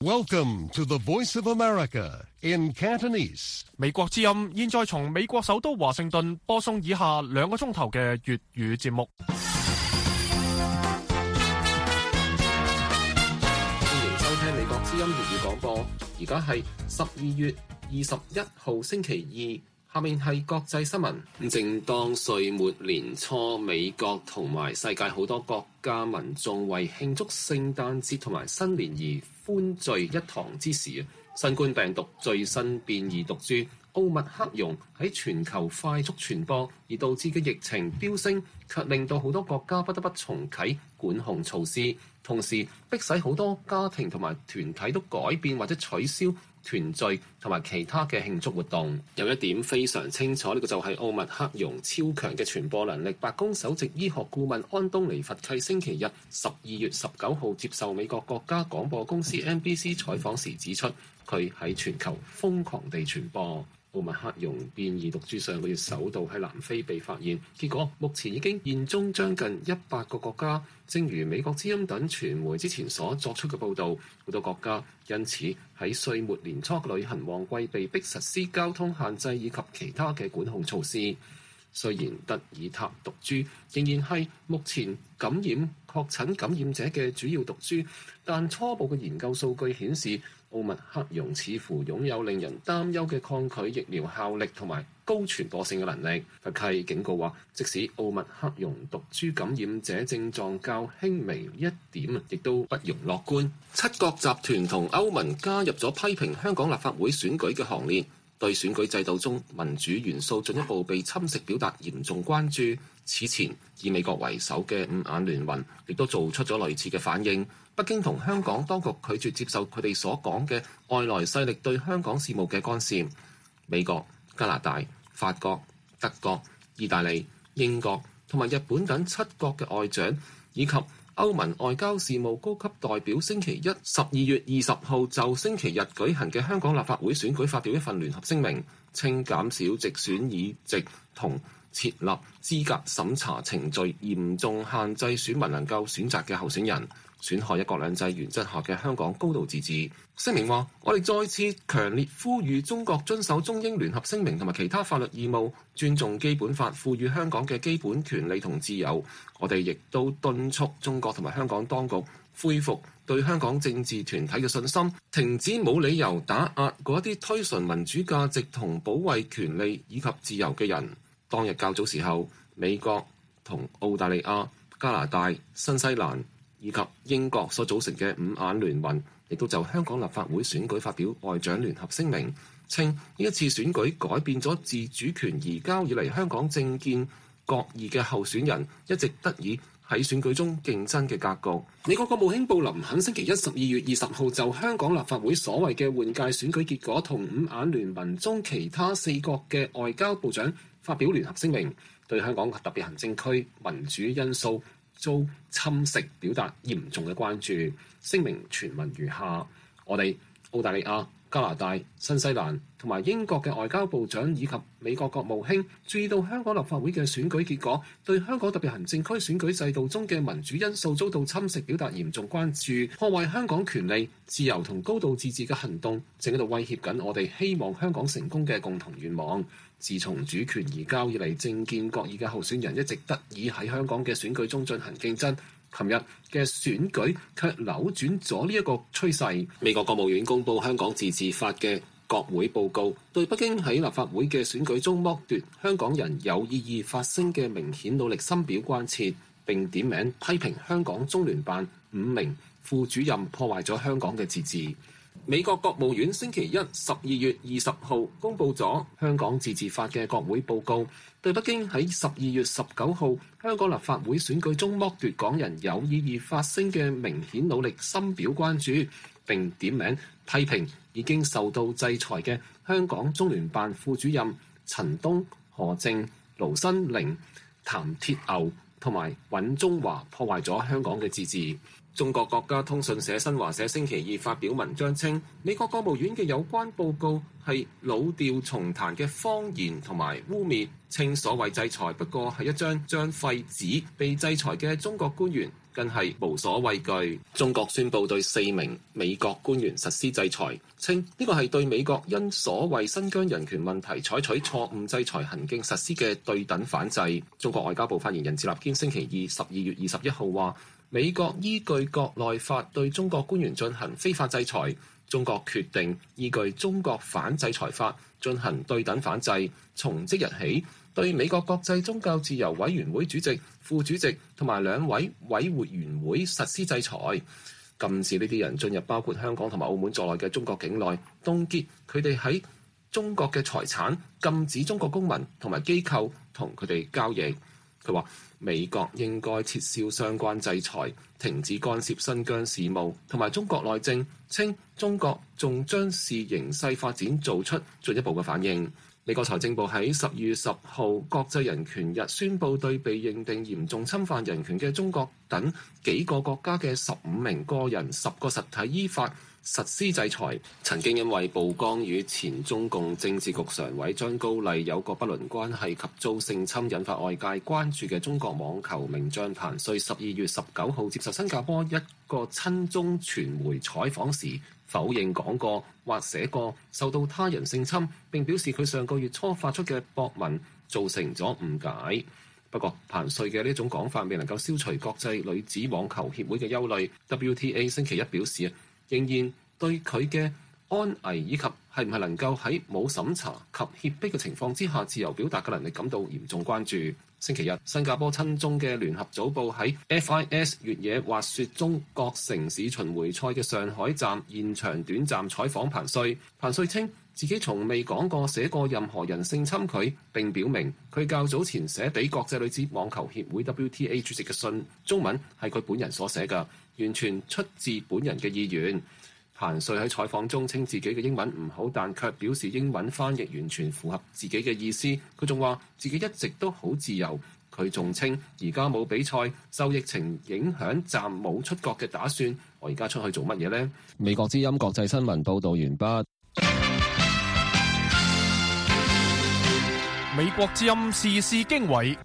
Welcome to the Voice of America in Cantonese. 美國之音現在從美國首都華盛頓播送以下2個鐘頭嘅粵語節目。 歡迎收聽美國之音粵語廣播。而家係12月21號星期二，下面係國際新聞。正當歲末年初，美國同埋世界好多國家民眾為慶祝聖誕節同埋新年而歡聚一堂之時，新冠病毒最新變異毒株奧密克戎喺全球快速傳播，而導致嘅疫情飆升，卻令到好多國家不得不重啟管控措施，同時迫使好多家庭同埋團體都改變或者取消團聚同埋其他嘅慶祝活動。有一點非常清楚，呢個就係奧密克戎超強嘅傳播能力。白宮首席醫學顧問安東尼佛契星期日12月19號接受美國國家廣播公司 NBC 採訪時指出，佢喺全球瘋狂地傳播。奧密克戎變異毒株上個月首度喺南非被發現，結果目前已經現蹤將近100個國家。正如美國之音等傳媒之前所作出嘅報導，好多國家因此喺歲末年初嘅旅行旺季被迫實施交通限制以及其他嘅管控措施。雖然德爾塔毒株仍然係目前確診感染者嘅主要毒株，但初步嘅研究數據顯示，奧密克戎似乎擁有令人擔憂嘅抗拒疫苗效力同埋高傳播性嘅能力。佛契警告話，即使奧密克戎毒株感染者症狀較輕微一點，亦都不容樂觀。7國集團同歐盟加入咗批評香港立法會選舉嘅行列，對選舉制度中民主元素進一步被侵蝕表達嚴重關注。此前以美國為首嘅五眼聯盟亦都做出咗類似嘅反應。北京同香港當局拒絕接受佢哋所講嘅外來勢力對香港事務嘅干涉。美國、加拿大、法國、德國、意大利、英國同埋日本等7國嘅外長以及歐盟外交事務高級代表星期一12月20號就星期日舉行嘅香港立法會選舉發表一份聯合聲明，稱減少直選議席同設立資格審查程序，嚴重限制選民能夠選擇嘅候選人，損害一國兩制原則下嘅香港高度自治。聲明話，我哋再次強烈呼籲中國遵守中英聯合聲明同埋其他法律義務，尊重基本法賦予香港嘅基本權利同自由。我哋亦都敦促中國同埋香港當局恢復對香港政治團體嘅信心，停止冇理由打壓嗰啲推崇民主價值同保衛權利以及自由嘅人。當日較早時候，美國同澳大利亞、加拿大、新西蘭以及英國所組成嘅五眼聯盟，亦都就香港立法會選舉發表外長聯合聲明，稱呢一次選舉改變咗自主權移交以嚟香港政見各異嘅候選人一直得以喺選舉中競爭嘅格局。美國國務卿布林肯星期一12月20號就香港立法會所謂嘅換屆選舉結果同五眼聯盟中其他4國嘅外交部長發表聯合聲明，對香港特別行政區民主因素遭侵蝕表達嚴重嘅關注。聲明全文如下：我哋澳大利亞、加拿大、新西蘭同埋英國嘅外交部長以及美國國務卿注意到香港立法會嘅選舉結果對香港特別行政區選舉制度中嘅民主因素遭到侵蝕表達嚴重關注，破壞香港權利、自由同高度自治嘅行動正喺度威脅緊我哋希望香港成功嘅共同願望。自從主權移交以嚟，政見各異嘅候選人一直得以喺香港嘅選舉中進行競爭。琴日嘅選舉卻扭轉咗呢一個趨勢。美國國務院公布香港自治法嘅國會報告，對北京喺立法會嘅選舉中剝奪香港人有意義發聲嘅明顯努力深表關切，並點名批評香港中聯辦5名副主任破壞咗香港嘅自治。美國國務院星期一12月20號公布咗香港自治法嘅國會報告，對北京喺12月19號香港立法會選舉中剝奪港人有意義發聲嘅明顯努力深表關注，並點名批評已經受到制裁嘅香港中聯辦副主任陳東、何正、盧新寧、譚鐵牛同埋尹中華破壞咗香港嘅自治。中國國家通訊社新華社星期二發表文章稱，美國國務院嘅有關報告係老調重彈嘅謊言同埋污蔑，稱所謂制裁不過係一張廢紙，被制裁嘅中國官員更係無所畏懼。中國宣布對4名美國官員實施制裁，稱呢個係對美國因所謂新疆人權問題採取錯誤制裁行徑實施嘅對等反制。中國外交部發言人趙立堅星期二12月21號話，美國依據國內法對中國官員進行非法制裁，中國決定依據中國反制裁法進行對等反制，從即日起對美國國際宗教自由委員會主席、副主席同埋2位委員會實施制裁，禁止呢啲人進入包括香港同埋澳門在內嘅中國境內，凍結佢哋喺中國嘅財產，禁止中國公民同埋機構同佢哋交易。佢話美國應該撤銷相關制裁，停止干涉新疆事務同埋中國內政，稱中國仲將視形勢發展做出進一步嘅反應。美國財政部喺12月10號國際人權日宣布對被認定嚴重侵犯人權嘅中國等幾個國家嘅15名個人、10個實體依法實施制裁。曾經因為曝光與前中共政治局常委張高麗有個不倫關係及遭性侵，引發外界關注嘅中國網球名將彭帥12月19號接受新加坡一個親中傳媒採訪時，否認講過或寫過受到他人性侵，並表示佢上個月初發出嘅博文造成咗誤解。不過，彭帥嘅呢種講法未能夠消除國際女子網球協會嘅憂慮。WTA 星期一表示，仍然對佢嘅安危以及係唔係能夠喺冇審查及脅迫嘅情況之下自由表達嘅能力感到嚴重關注。星期日，新加坡親中嘅聯合早報喺 FIS 越野滑雪中國城市巡迴賽嘅上海站現場短暫採訪彭帥。彭帥稱自己從未講過寫過任何人性侵佢，並表明佢較早前寫俾國際女子網球協會 WTA 主席嘅信，中文係佢本人所寫嘅，完全出自本人嘅意願。彭帥喺採訪中稱自己嘅英文唔好，但卻表示英文翻譯完全符合自己嘅意思。佢仲話自己一直都好自由。佢仲稱而家冇比賽，受疫情影響暫冇出國嘅打算。我而家出去做乜嘢呢？美國之音國際新聞報導完畢。 美國之音時事經緯。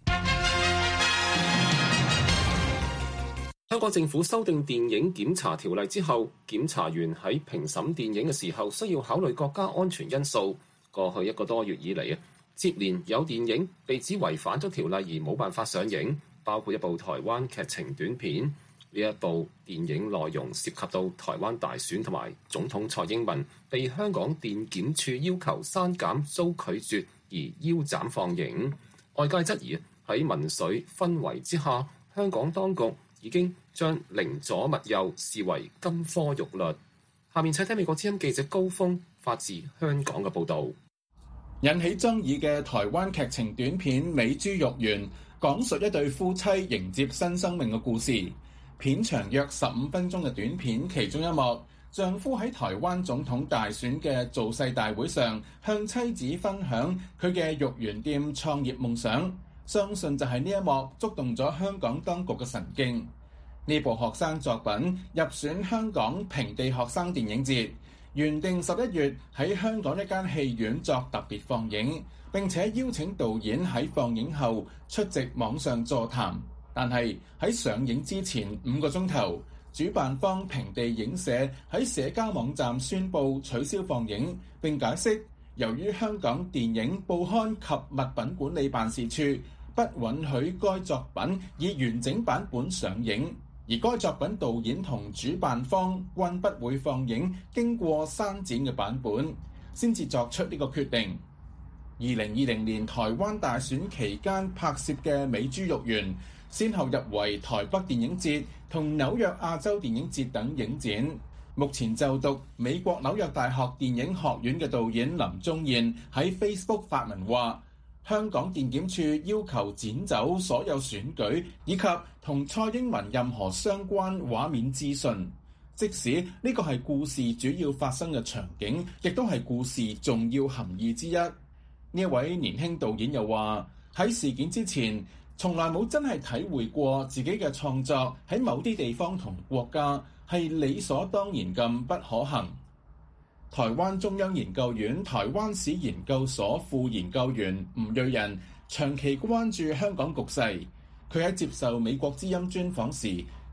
香港政府修訂電影檢查條例之後，檢查員喺評審電影嘅時候需要考慮國家安全因素。過去1個多月以嚟接連有電影被指違反咗條例而冇辦法上映，包括一部台灣劇情短片。呢一部電影內容涉及到台灣大選同埋總統蔡英文，被香港電檢處要求刪減遭拒絕而腰斬放映。外界質疑喺民粹氛圍之下，香港當局已經將寧左勿右視為金科玉律。下面請聽美國之音記者高峰發自香港嘅報導。 引起爭議嘅台灣劇情短片《美豬肉圓》，講述一對夫妻迎接新生命嘅故事。片長約15分鐘嘅短片，其中一幕，丈夫喺台灣總統大選嘅造勢大會上，向妻子分享佢嘅肉圓店創業夢想。相信就係呢一幕觸動咗香港當局嘅神經。呢部學生作品入選香港平地學生電影節，原定11月喺香港一間戲院作特別放映，並且邀請導演喺放映後出席網上座談。但係喺上映之前5個鐘頭，主辦方平地影社喺社交網站宣布取消放映，並解釋由於香港電影報刊及物品管理辦事處不允許該作品以完整版本上映，而該作品導演同主辦方均不會放映經過刪剪嘅版本，先至作出呢個決定。2020年台灣大選期間拍攝嘅《美豬肉圓》，先後入圍台北電影節同紐約亞洲電影節等影展。目前就讀美國紐約大學電影學院嘅導演林宗彥喺 Facebook 發文話，香港電檢處要求剪走所有選舉以及同蔡英文任何相關畫面資訊，即使呢個係故事主要發生嘅場景，亦都係故事重要含義之一。呢位年輕導演又話，喺事件之前從來冇真係體會過自己嘅創作喺某啲地方同國家係理所當然咁不可行。台灣中央研究院台灣史研究所副研究員吳瑞仁長期關注香港局勢，佢喺接受美國之音專訪時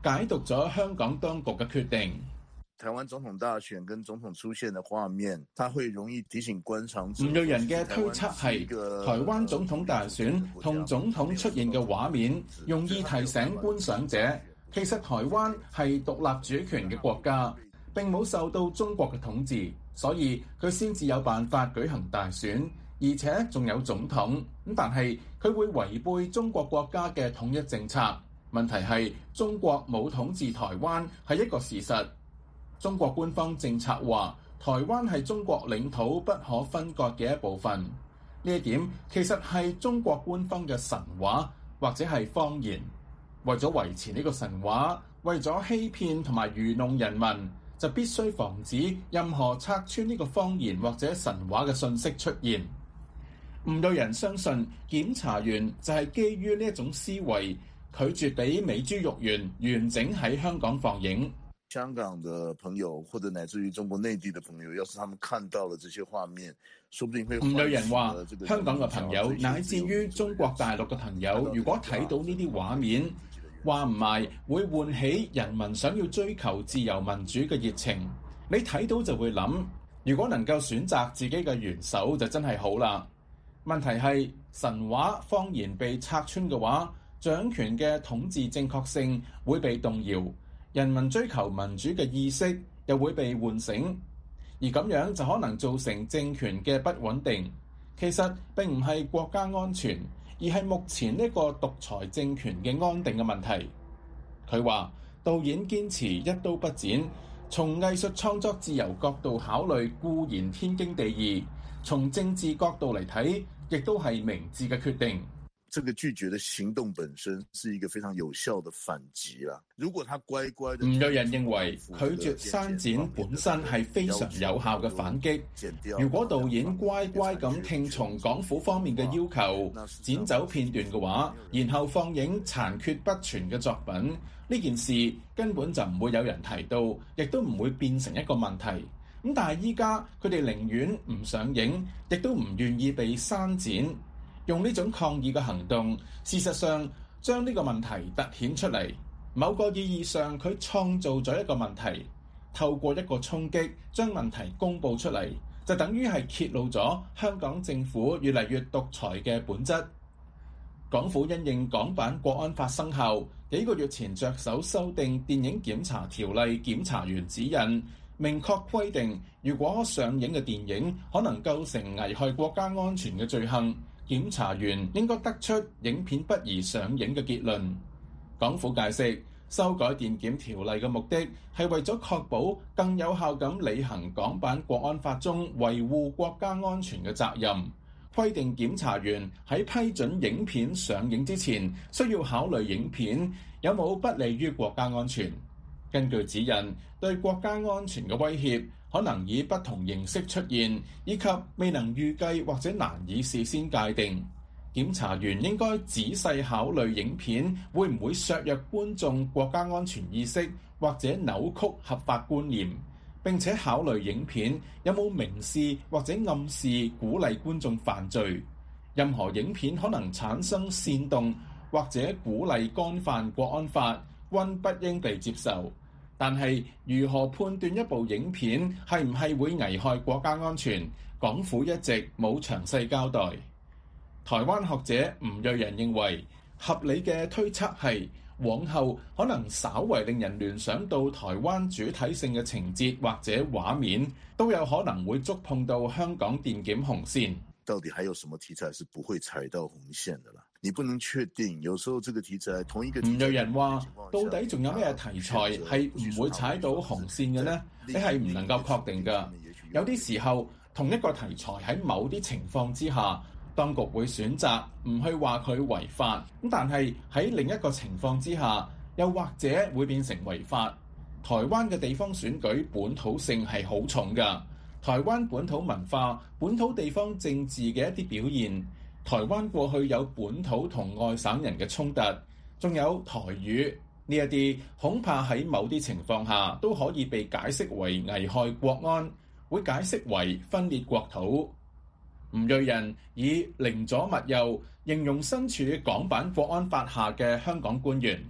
解讀咗香港當局嘅決定。 台灣總統大選跟總統出現的畫面，它會容易提醒觀賞者。 吳瑞仁嘅推測係，台灣總統大選同總統出現嘅畫面，容易提醒觀賞者，其實台灣係獨立主權嘅國家，並冇受到中國嘅統治，所以佢先至有辦法舉行大選，而且仲有總統。咁但係佢會違背中國國家嘅統一政策。問題係中國冇統治台灣係一個事實。中國官方政策話，台灣係中國領土不可分割嘅一部分。呢一點其實係中國官方嘅神話或者係謊言。為咗維持呢個神話，為咗欺騙同埋愚弄人民，就必須防止任何拆穿呢個謊言或者神話嘅信息出現。吳瑞仁相信檢查員就係基於呢一種思維，拒絕俾美豬肉圓完整喺香港放映。 香港的朋友或者乃至於中國內地的朋友，要是他們看到了這些畫面，說不定會。吳瑞仁話：香港嘅朋友乃至於中國大陸嘅朋友，如果睇到呢啲畫面，話唔埋會喚起人民想要追求自由民主嘅熱情。你睇到就會諗，如果能夠選擇自己嘅元首就真係好啦。問題係神話謊言被拆穿嘅話，掌權嘅統治正確性會被動搖。人民追求民主嘅意識又會被喚醒，而咁樣就可能造成政權嘅不穩定。其實並唔係國家安全，而係目前呢個獨裁政權嘅安定嘅問題。佢話導演堅持一刀不剪，從藝術創作自由角度考慮固然天經地義，從政治角度嚟睇，亦都係明智嘅決定。 這個拒絕的行動本身是一個非常有效的反擊啦。如果他乖乖的， 吳瑞仁認為拒絕刪剪本身係非常有效嘅反擊。如果導演乖乖咁聽從港府方面嘅要求，剪走片段嘅話，然後放映殘缺不全嘅作品，呢件事根本就唔會有人提到，亦都唔會變成一個問題。咁但係依家佢哋寧願唔上映，亦都唔願意被刪剪。用呢種抗議嘅行動，事實上將呢個問題突顯出嚟。某個意義上，佢創造咗一個問題，透過一個衝擊將問題公佈出嚟，就等於係揭露咗香港政府越嚟越獨裁嘅本質。港府因應港版國安法生效，幾個月前着手修訂電影檢查條例檢查員指引，明確規定如果上映嘅電影可能構成危害國家安全嘅罪行，檢查員應該得出影片不宜上映嘅結論。港府解釋，修改電檢條例嘅目的係為咗確保更有效咁履行港版國安法中維護國家安全嘅責任，規定檢查員喺批准影片上映之前，需要考慮影片有冇不利於國家安全。根據指引，對國家安全嘅威脅可能以不同形式出現，以及未能預計或者難以事先界定。檢查員應該仔細考慮影片會唔會削弱觀眾國家安全意識，或者扭曲合法觀念，並且考慮影片有冇明示或者暗示鼓勵觀眾犯罪。任何影片可能產生煽動或者鼓勵干犯國安法，均不應被接受。但係如何判斷一部影片係唔係會危害國家安全，港府一直冇詳細交代。台灣學者吳瑞仁認為，合理嘅推測係往後可能稍為令人聯想到台灣主體性嘅情節或者畫面，都有可能會觸碰到香港電檢紅線。 到底還有什麼題材是不會踩到紅線的啦？你不能確定，有時候這個題材同一個題材。吳瑞仁話：到底仲有咩題材係唔會踩到紅線嘅呢？你係唔能夠確定㗎。有啲時候，同一個題材喺某啲情況之下，當局會選擇唔去話佢違法，咁但係喺另一個情況之下，又或者會變成違法。台灣嘅地方選舉本土性係好重㗎。台灣本土文化、本土地方政治嘅一啲表現，台灣過去有本土同外省人嘅衝突，仲有台語呢一啲，恐怕喺某啲情況下都可以被解釋為危害國安，會解釋為分裂國土。吳瑞仁以寧左勿右形容身處港版國安法下嘅香港官員。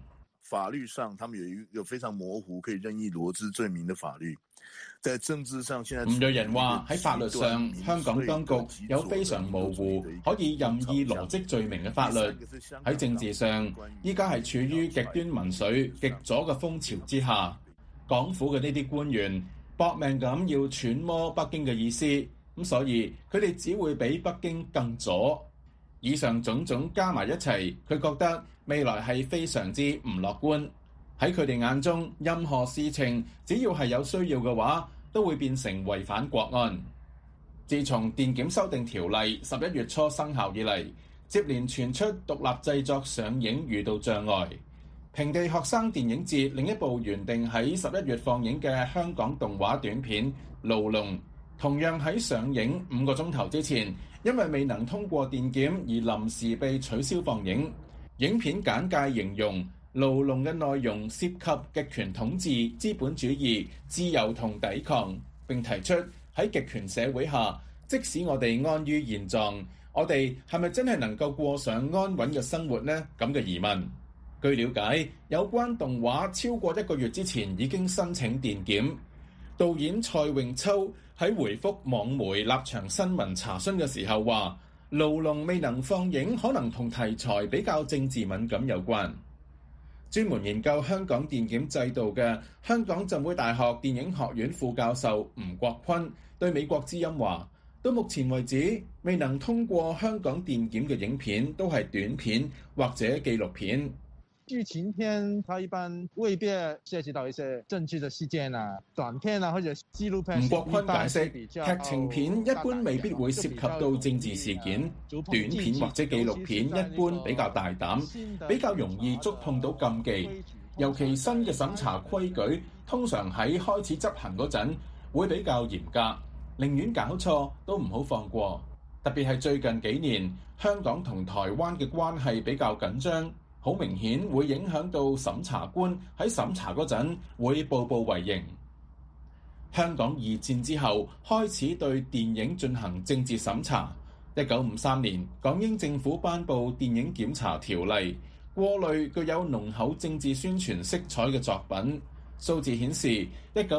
法律上，他們有一個非常模糊可以任意羅織罪名的法律。在政治上，現在吳銳仁話喺法律上，香港當局有非常模糊可以任意羅織罪名嘅法律。喺政治上，依家係處於極端民粹、極左嘅風潮之下。港府嘅呢啲官員搏命咁要揣摩北京嘅意思，咁所以佢哋只會比北京更左。以上種種加埋一齊，佢覺得未來係非常之唔樂觀。喺佢哋眼中，任何事情只要係有需要嘅話，都會變成違反國安。自從電檢修訂條例11月初生效以嚟，接連傳出獨立製作上映遇到障礙。平地學生電影節另一部原定喺11月放映嘅香港動畫短片《牢籠》，同樣喺上映5個鐘頭之前，因為未能通過電檢而臨時被取消放映。影片簡介形容牢籠嘅內容涉及極權統治、資本主義、自由同抵抗，並提出喺極權社會下，即使我哋安於現狀，我哋係咪真係能夠過上安穩嘅生活呢？咁嘅疑問。據了解，有關動畫超過1個月之前已經申請電檢。導演蔡穎秋喺回覆網媒立場新聞查詢嘅時候話，牢籠未能放映可能同題材比較政治敏感有關。專門研究香港電檢制度嘅香港浸會大學電影學院副教授吳國坤對美國之音話，到目前為止，未能通過香港電檢嘅影片都係短片或者紀錄片。 劇情片，它一般未必涉及到一些政治的事件啊，短片啊或者紀錄片。 吳國坤解釋，劇情片一般未必會涉及到政治事件，短片或者紀錄片一般比較大膽，比較容易觸碰到禁忌。尤其新嘅審查規矩，通常喺開始執行嗰陣會比較嚴格，寧願搞錯都唔好放過。特別係最近幾年，香港同台灣嘅關係比較緊張。好明顯會影響到審查官喺審查嗰陣會步步為營。香港2戰之後開始對電影進行政治審查。1953年，港英政府頒布電影檢查條例，過濾具有濃厚政治宣傳色彩嘅作品。數字顯示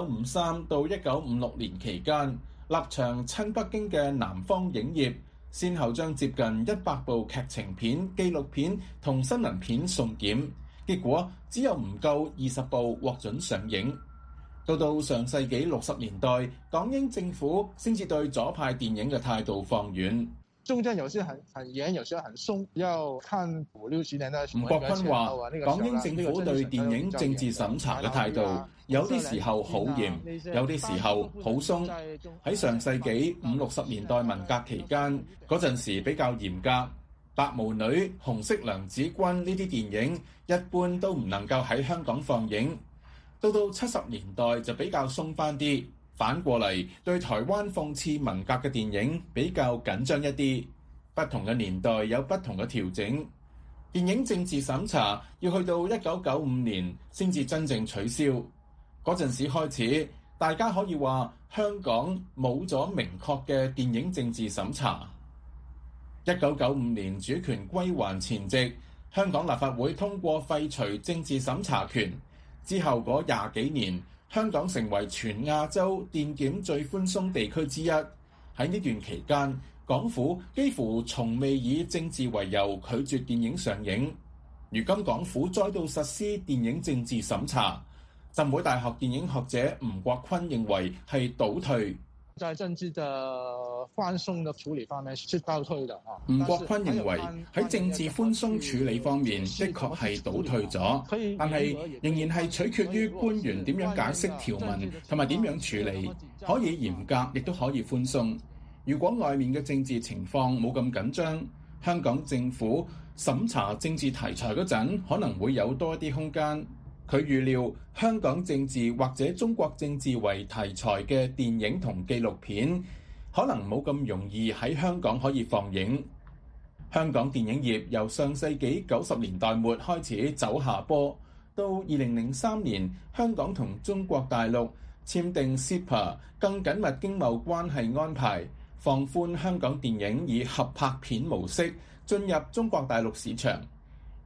，1953到1956年期間，立場親北京嘅南方影業先後將接近100部劇情片、紀錄片同新聞片送檢，結果只有唔夠20部獲准上映。到上世紀60年代，港英政府先至對左派電影嘅態度放軟。 中間有些很嚴，有些很鬆，要看5、60年代。 吳國坤話，港英政府對電影政治審查嘅態度，有啲時候好嚴，有啲時候好鬆。喺上世紀50、60年代文革期間，嗰陣時比較嚴格，白毛女、紅色娘子軍呢啲電影一般都唔能夠喺香港放映。到70年代就比較鬆返啲。反過嚟，對台灣諷刺文革嘅電影比較緊張一啲。不同嘅年代有不同嘅調整。電影政治審查要去到1995年先至真正取消。嗰陣時開始，大家可以話香港冇咗明確嘅電影政治審查。1995年主權歸還前夕，香港立法會通過廢除政治審查權。之後嗰20幾年，香港成為全亞洲電檢最寬鬆地區之一。喺呢段期間，港府幾乎從未以政治為由拒絕電影上映。如今港府再度實施電影政治審查，浸會大學電影學者吳國坤認為係倒退。 在政治的寬鬆的處理方面是倒退的啊。 吳國坤認為喺政治寬鬆處理方面的確係倒退咗，但係仍然係取決於官員點樣解釋條文同埋點樣處理，可以嚴格亦都可以寬鬆。如果外面嘅政治情況冇咁緊張，香港政府審查政治題材嗰陣可能會有多啲空間。佢預料香港政治或者中國政治為題材嘅電影同紀錄片，可能冇咁容易喺香港可以放映。香港電影業由上世紀90年代末開始走下坡，到2003年，香港同中國大陸簽訂 CEPA 更緊密經貿關係安排，放寬香港電影以合拍片模式進入中國大陸市場。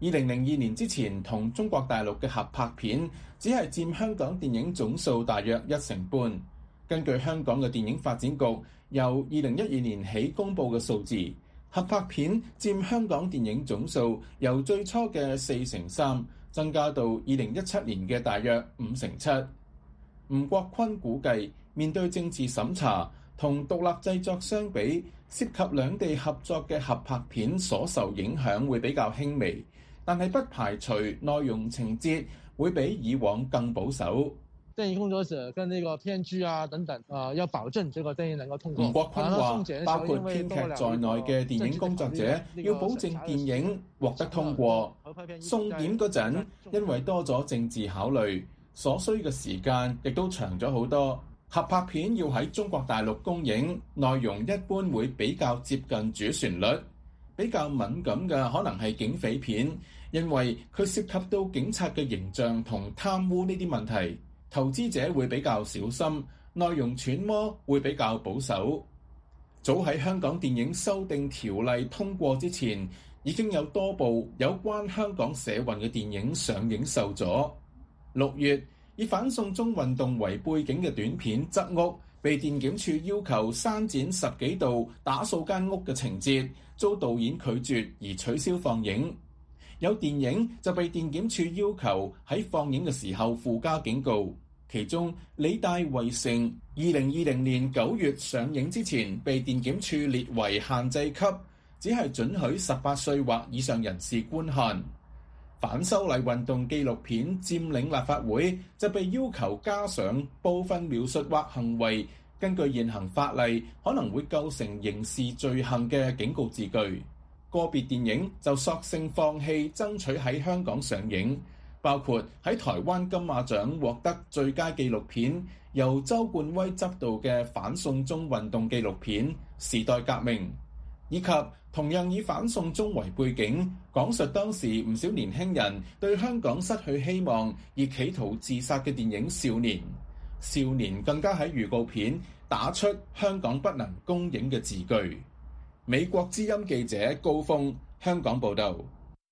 2002年之前同中國大陸嘅合拍片只係佔香港電影總數大約1.5%。根據香港嘅電影發展局由2012年起公佈嘅數字，合拍片佔香港電影總數由最初嘅3%增加到2017年嘅大約5.7%。吳國坤估計，面對政治審查同獨立製作相比，涉及兩地合作嘅合拍片所受影響會比較輕微，但係不排除內容情節會比以往更保守。 電影工作者跟呢個編劇啊等等，要保證這個電影能夠通過。 吳國坤話，包括編劇在內嘅電影工作者要保證電影獲得通過。送檢嗰陣，因為多咗政治考慮，所需嘅時間亦都長咗好多。合拍片要喺中國大陸公映，內容一般會比較接近主旋律。比較敏感嘅可能係警匪片，因為佢涉及到警察嘅形象同貪污呢啲問題。投資者會比較小心，內容揣摩會比較保守。早喺香港電影修訂條例通過之前，已經有多部有關香港社運嘅電影上映受阻。6月，以反送中運動為背景嘅短片《側屋》被電檢處要求刪剪10幾度打掃間屋嘅情節，遭導演拒絕而取消放映。有電影就被電檢處要求喺放映嘅時候附加警告，其中《理大圍城》2020年9月上映之前被電檢處列為限制級，只係准許18歲或以上人士觀看。反修例運動紀錄片《佔領立法會》就被要求加上部分描述或行為根據現行法例可能會構成刑事罪行嘅警告字句。個別電影就索性放棄爭取喺香港上映，包括喺台灣金馬獎獲得最佳紀錄片，由周冠威執導嘅反送中運動紀錄片《時代革命》，以及同樣以反送中為背景，講述當時唔少年輕人對香港失去希望而企圖自殺嘅電影《少年》。少年更加喺預告片打出香港不能公映嘅字句。美國之音記者高峰，香港報道。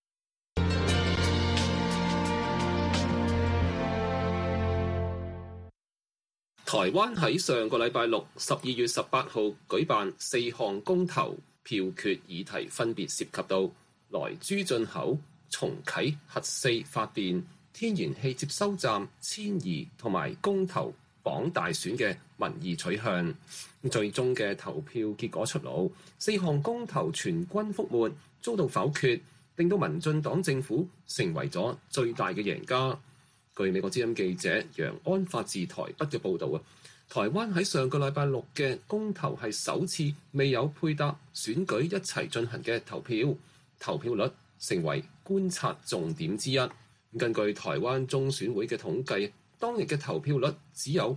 台灣喺上個禮拜六12月18號舉辦4項公投，票決議題分別涉及到萊豬進口、重啟核四發電、天然氣接收站遷移同埋公投綁大選嘅民意取向。最終嘅投票結果出爐，4項公投全軍覆沒，遭到否決，令到民進黨政府成為咗最大嘅贏家。據美國之音記者楊安發自台北嘅報導，台灣喺上個禮拜六嘅公投係首次未有配搭選舉一齊進行嘅投票，投票率成為觀察重點之一。根據台灣中選會嘅統計，當日嘅投票率只有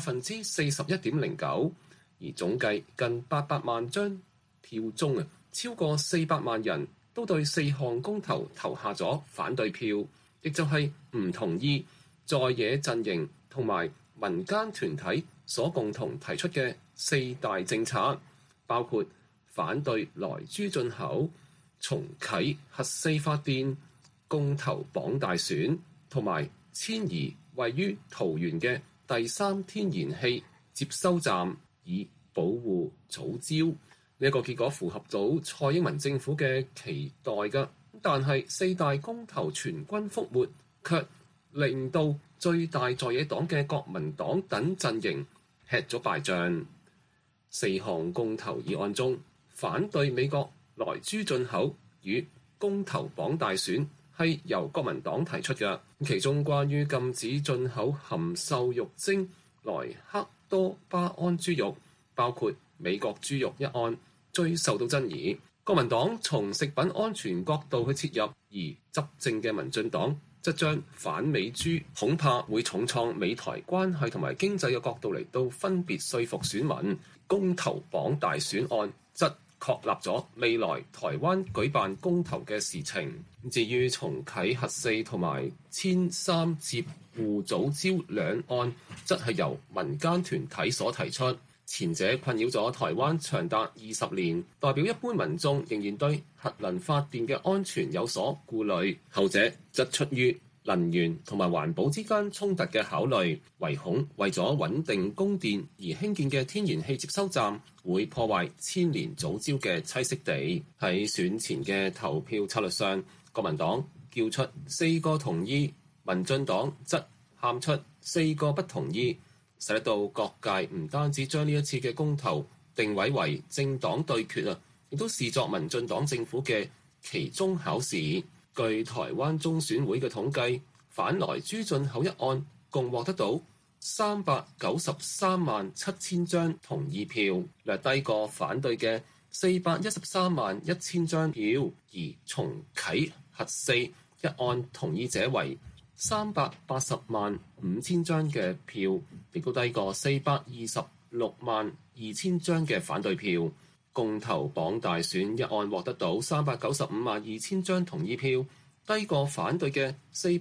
41.09%，而總計近800萬張票中超過400萬人都對4項公投投下咗反對票，亦就係唔同意在野陣營同埋民間團體所共同提出嘅4大政策，包括反對萊豬進口、重啟核四發電、公投綁大選同埋遷移位於桃園嘅第3天然氣接收站，以保護藻礁。呢一個結果符合到蔡英文政府嘅期待㗎，但係4大公投全軍覆沒，卻令到最大在野黨嘅國民黨等陣營吃咗敗仗。4項公投議案中，反對美國萊豬進口與公投綁大選係由國民黨提出嘅，其中關於禁止進口含瘦肉精萊克多巴胺豬肉，包括美國豬肉一案，最受到爭議。國民黨從食品安全角度去切入，而執政嘅民進黨則將反美豬恐怕會重創美台關係同埋經濟嘅角度嚟到分別說服選民。公投綁大選案則確立咗未來台灣舉辦公投嘅事情。至於重啟核四同埋遷三接護藻礁兩案，則係由民間團體所提出。 前者困擾咗台灣長達20年，代表一般民眾仍然對核能發電嘅安全有所顧慮；後者則出於能源同埋環保之間衝突嘅考慮，唯恐為咗穩定供電而興建嘅天然氣接收站會破壞千年早朝嘅棲息地。喺選前嘅投票策略上，國民黨叫出4個同意，民進黨則喊出4個不同意，使得到各界唔單止將呢一次嘅公投定位為政黨對決啊，亦都視作民進黨政府嘅期中考試。據台灣中選會嘅統計，反萊豬進口一案共獲得到393萬7千張同意票，略低過反對嘅413萬1000張票，而重啟核四一案同意者為380萬5千張嘅票，亦都低過426萬2千張嘅反對票。公投綁大選一案獲得到395萬2千張同意票，低過反對嘅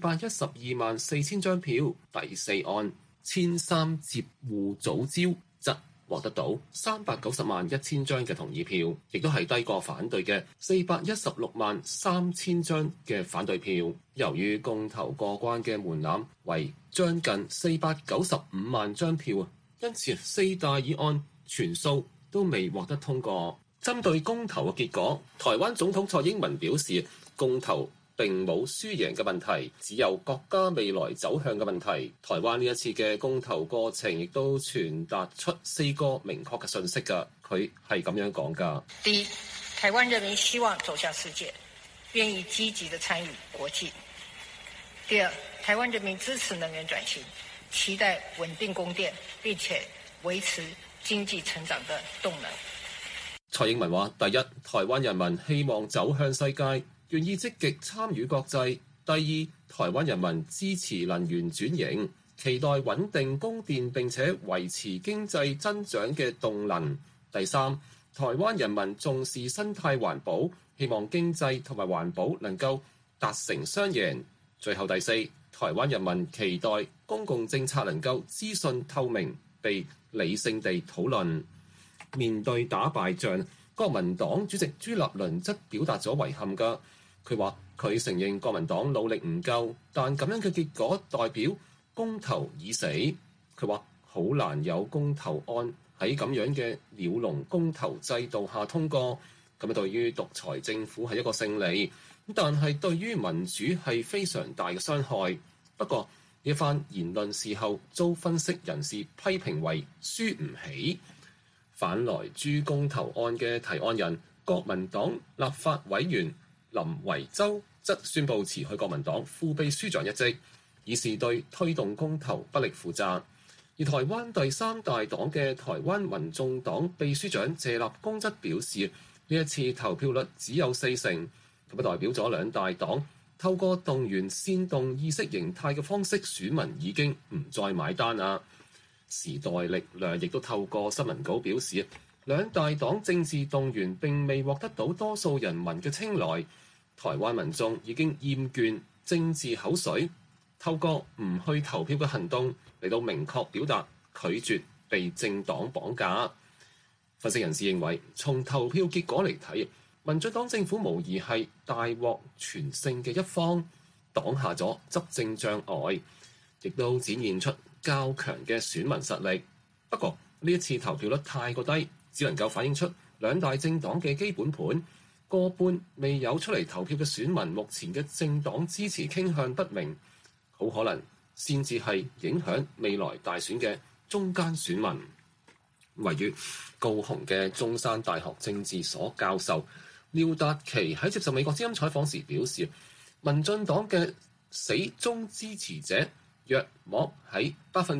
412萬4千張票。第四案遷三接戶藻礁則獲得到390萬1千張嘅同意票，亦都係低過反對嘅416萬3千張嘅反對票。由於公投過關嘅門檻為將近495萬張票，因此4大議案全數都未獲得通過。針對公投嘅結果，台灣總統蔡英文表示，公投並冇輸贏嘅問題，只有國家未來走向嘅問題。台灣呢一次嘅公投過程亦都傳達出4個明確嘅訊息㗎，佢係咁樣講㗎。 第一，台灣人民希望走向世界，願意積極地參與國際。第二，台灣人民支持能源轉型，期待穩定供電，並且維持經濟成長的動能。 蔡英文話：第一，台灣人民希望走向世界，願意積極參與國際；第二，台灣人民支持能源轉型，期待穩定供電並且維持經濟增長嘅動能；第三，台灣人民重視生態環保，希望經濟同埋環保能夠達成雙贏；最後第四，台灣人民期待公共政策能夠資訊透明，被理性地討論。面對打敗仗，國民黨主席朱立倫則表達咗遺憾㗎。佢話佢承認國民黨努力唔夠，但咁樣嘅結果代表公投已死。佢話好難有公投案喺咁樣嘅鳥籠公投制度下通過，咁對於獨裁政府係一個勝利，但係對於民主係非常大嘅傷害。不過呢一番言論事後遭分析人士批評為輸唔起。反萊豬公投案嘅提案人國民黨立法委員林維洲則宣布辭去國民黨副秘書長一職，以示對推動公投不力負責。而台灣第三大黨嘅台灣民眾黨秘書長謝立功則表示，呢一次投票率只有40%，咁代表咗兩大黨透過動員煽動意識形態嘅方式，選民已經唔再買單啦。時代力量亦都透過新聞稿表示，兩大黨政治動員並未獲得到多數人民嘅青睞，台灣民眾已經厭倦政治口水，透過唔去投票嘅行動嚟到明確表達拒絕被政黨綁架。分析人士認為，從投票結果嚟睇，民進黨政府無疑係大獲全勝嘅一方，擋下咗執政障礙，亦都展現出較強嘅選民實力。不過呢一次投票率太過低，只能夠反映出兩大政黨嘅基本盤，過半未有出嚟投票嘅選民目前嘅政黨支持傾向不明，好可能先至係影響未來大選嘅中間選民。位於高雄嘅中山大學政治所教授廖達奇喺接受美國之音採訪時表示，民進黨嘅死忠支持者約莫喺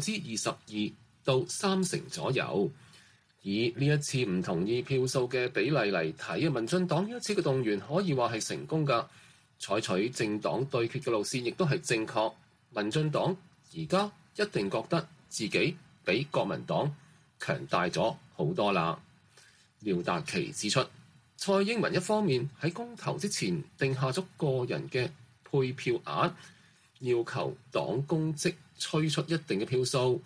22%到30%左右。以呢一次唔同意票數嘅比例嚟睇，民進黨呢一次嘅動員可以話係成功㗎，採取政黨對決嘅路線亦都係正確。民進黨而家一定覺得自己比國民黨強大咗好多啦。廖達奇指出，蔡英文一方面喺公投之前定下咗個人嘅配票額，要求黨公職催出一定嘅票數，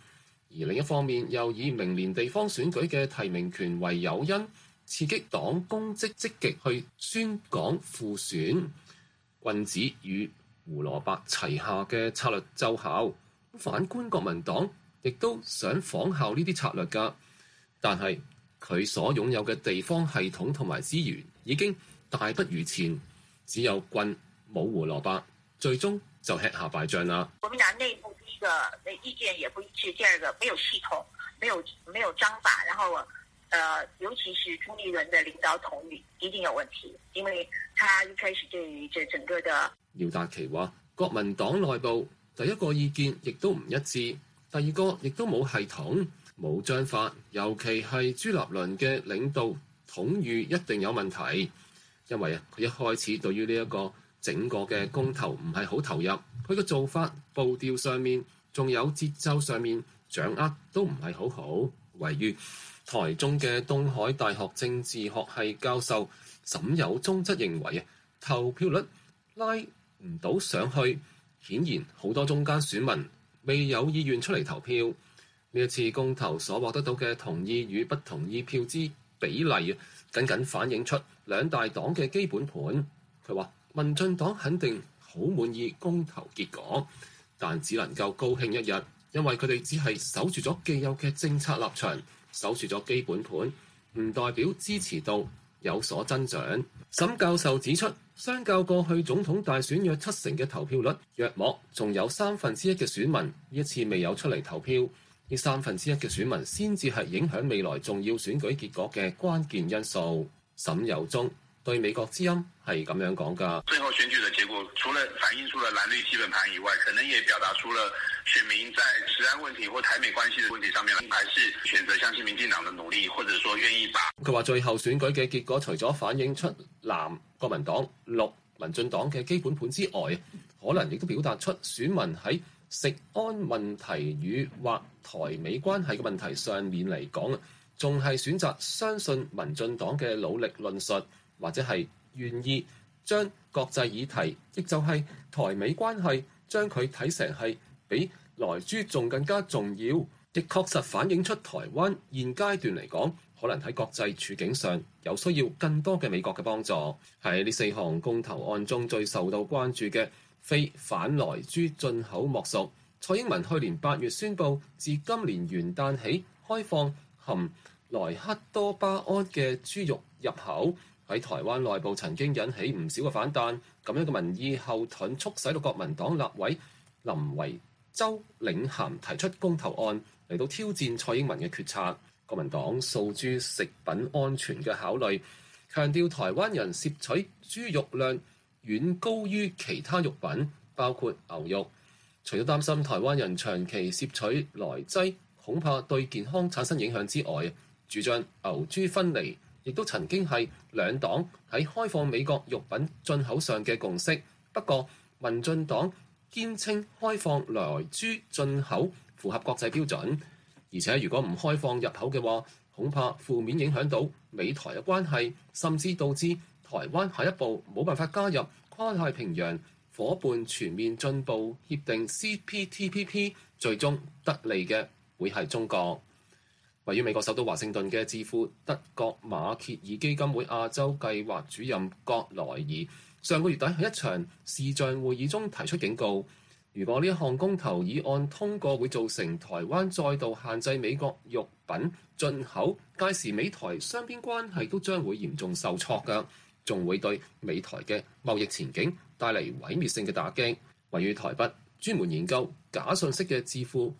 而另一方面又以明年地方選舉嘅提名權為誘因，刺激黨公職積極去宣講輔選，君子與胡蘿蔔齊下嘅策略奏效。反觀國民黨亦都想仿效呢啲策略㗎，但係佢所擁有嘅地方系統同埋資源已經大不如前，只有棍冇胡蘿蔔，最終就吃下敗仗啦。 國民黨內部第一個意見也不一致，第二個沒有系統，沒有章法，然後尤其是朱立倫的領導統領一定有問題，因為他一開始對於這整個的廖達琪話，國民黨內部第一個意見亦都唔一致，第二個亦都冇系統冇章法，尤其係朱立倫嘅領導統御一定有問題，因為佢一開始對於呢一個整個嘅公投唔係好投入，佢嘅做法步調上面仲有節奏上面掌握都唔係好好。位於台中嘅東海大學政治學系教授沈有忠則認為投票率拉唔到上去，顯然好多中間選民未有意願出嚟投票。呢一次公投所獲得到嘅同意與不同意票之比例僅僅反映出兩大黨嘅基本盤。佢話民進黨肯定好滿意公投結果，但只能夠高興一日，因為佢哋只係守住咗既有嘅政策立場，守住咗基本盤，唔代表支持度有所增長。沈教授指出，相較過去總統大選約70%嘅投票率，約莫仲有1/3嘅選民呢一次未有出嚟投票，呢1/3嘅選民先至係影響未來重要選舉結果嘅關鍵因素。沈有忠對美國之音係咁樣講㗎。 最後選舉的結果，除了反映出了藍綠基本盤以外，可能也表達出了選民在食安問題或台美關係的問題上面，還是選擇相信民進黨的努力，或者說願意把。 佢話最後選舉嘅結果，除咗反映出藍國民黨、綠民進黨嘅基本盤之外，可能亦都表達出選民喺食安問題與或台美關係嘅問題上面嚟講，仲係選擇相信民進黨嘅努力論述，或者係願意將國際議題，亦就係台美關係，將佢睇成係比萊豬仲更加重要，亦確實反映出台灣現階段嚟講，可能喺國際處境上有需要更多嘅美國嘅幫助。喺呢4項公投案中，最受到關注嘅非反萊豬進口莫屬。蔡英文去年8月宣布，自今年元旦起開放含萊克多巴胺嘅豬肉入口，喺台灣內部曾經引起唔少嘅反彈。咁樣嘅民意後盾促使到國民黨立委林維洲領銜提出公投案嚟到挑戰蔡英文嘅決策。國民黨訴諸食品安全嘅考慮，強調台灣人攝取豬肉量遠高於其他肉品，包括牛肉。除咗擔心台灣人長期攝取萊劑恐怕對健康產生影響之外，主張牛豬分離亦都曾經係兩黨喺開放美國肉品進口上嘅共識。不過民進黨堅稱開放萊豬進口符合國際標準，而且如果唔開放入口嘅話，恐怕負面影響到美台嘅關係，甚至導致台灣下一步冇辦法加入跨太平洋伙伴全面進步協定 CPTPP， 最終得利嘅會係中國。位於美國首都華盛頓嘅智庫德國馬歇爾基金會亞洲計劃主任葛萊爾上個月底喺一場視像會議中提出警告，如果呢一項公投議案通過，會造成台灣再度限制美國肉品進口，屆時美台雙邊關係都將會嚴重受挫㗎，仲會對美台嘅貿易前景帶嚟毀滅性嘅打擊。位於台北專門研究假訊息嘅智庫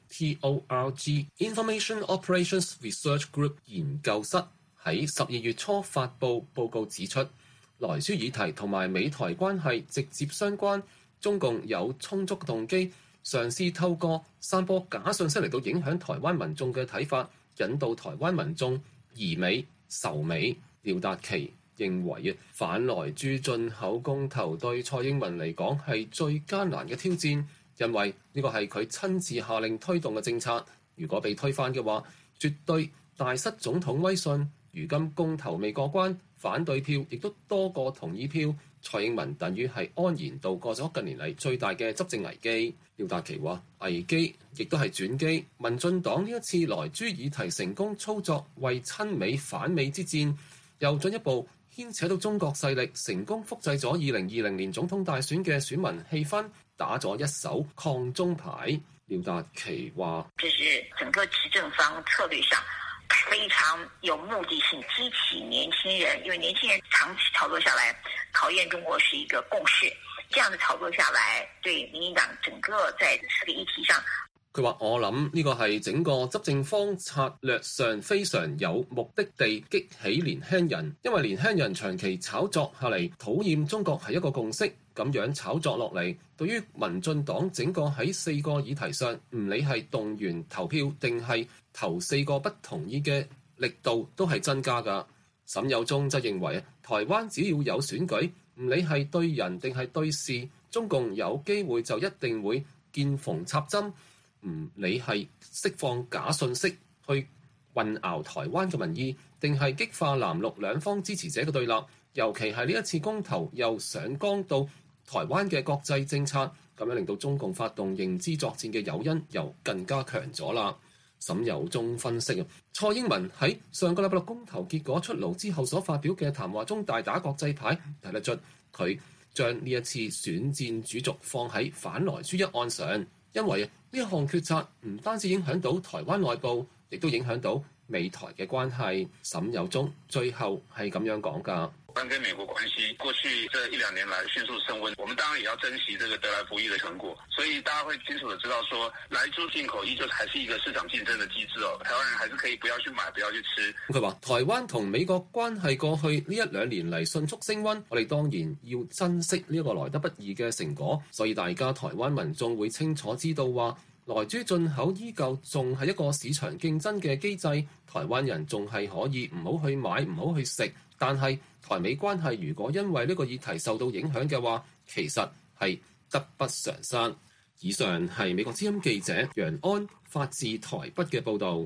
TORG Information Operations Research Group 研究室喺12月初發布報告指出，萊豬議題同埋美台關係直接相關，中共有充足動機嘗試透過散播假訊息嚟到影響台灣民眾嘅睇法，引導台灣民眾疑美仇美。廖達琪認為反萊豬進口公投對蔡英文嚟講係最艱難嘅挑戰，因為呢個係佢親自下令推動嘅政策，如果被推翻嘅話，絕對大失總統威信。如今公投未過關，反對票亦都多過同意票， 蔡英文等於係安然度過咗近年嚟最大嘅執政危機。廖達琪話：危機亦都係轉機，民進黨呢一次萊豬議題成功操作，為親美反美之戰又進一步牽扯到中國勢力，成功複製咗2020年總統大選嘅選民氣氛，打咗一手抗中牌。廖達琪話： 這是整個執政方策略上非常有目的性，激起年輕人，因為年輕人長期炒作下來，考驗中國是一個共識。這樣的炒作下來，對民進黨整個在這個議題上， 佢話：我諗呢個係整個執政方策略上非常有目的地激起年輕人，因為年輕人長期炒作下嚟，討厭中國係一個共識，咁樣炒作落嚟，對於民進黨整個喺4個議題上，唔理係動員投票定係投4個不同意嘅力度都係增加㗎。沈有忠則認為，台灣只要有選舉，唔理係對人定係對事，中共有機會就一定會見縫插針，唔理係釋放假訊息去混淆台灣嘅民意，定係激化藍綠兩方支持者嘅對立，尤其係呢一次公投又上綱到台灣嘅國際政策，咁樣令到中共發動認知作戰嘅誘因又更加強咗啦。沈有忠分析，蔡英文喺上個禮拜6公投結果出爐之後所發表嘅談話中大打國際牌，睇得出佢將呢一次選戰主軸放喺反萊豬一案上，因為呢一項決策唔單止影響到台灣內部，亦都影響到美台嘅關係。沈有忠最後係咁樣講㗎。 台灣跟美國關係過去這1-2年來迅速升溫，我們當然也要珍惜這個得來不易的成果，所以大家會清楚地知道說，萊豬進口依舊還是一個市場競爭的機制哦，台灣人還是可以不要去買，不要去吃。 佢話台灣同美國關係過去呢1-2年嚟迅速升溫，我哋當然要珍惜呢一個來得不易嘅成果，所以大家台灣民眾會清楚知道話，萊豬進口依舊仲係一個市場競爭嘅機制，台灣人仲係可以唔好去買，唔好去食，但係台美關係如果因為呢個議題受到影響嘅話，其實係得不償失。以上係美國之音記者楊安發自台北嘅報導。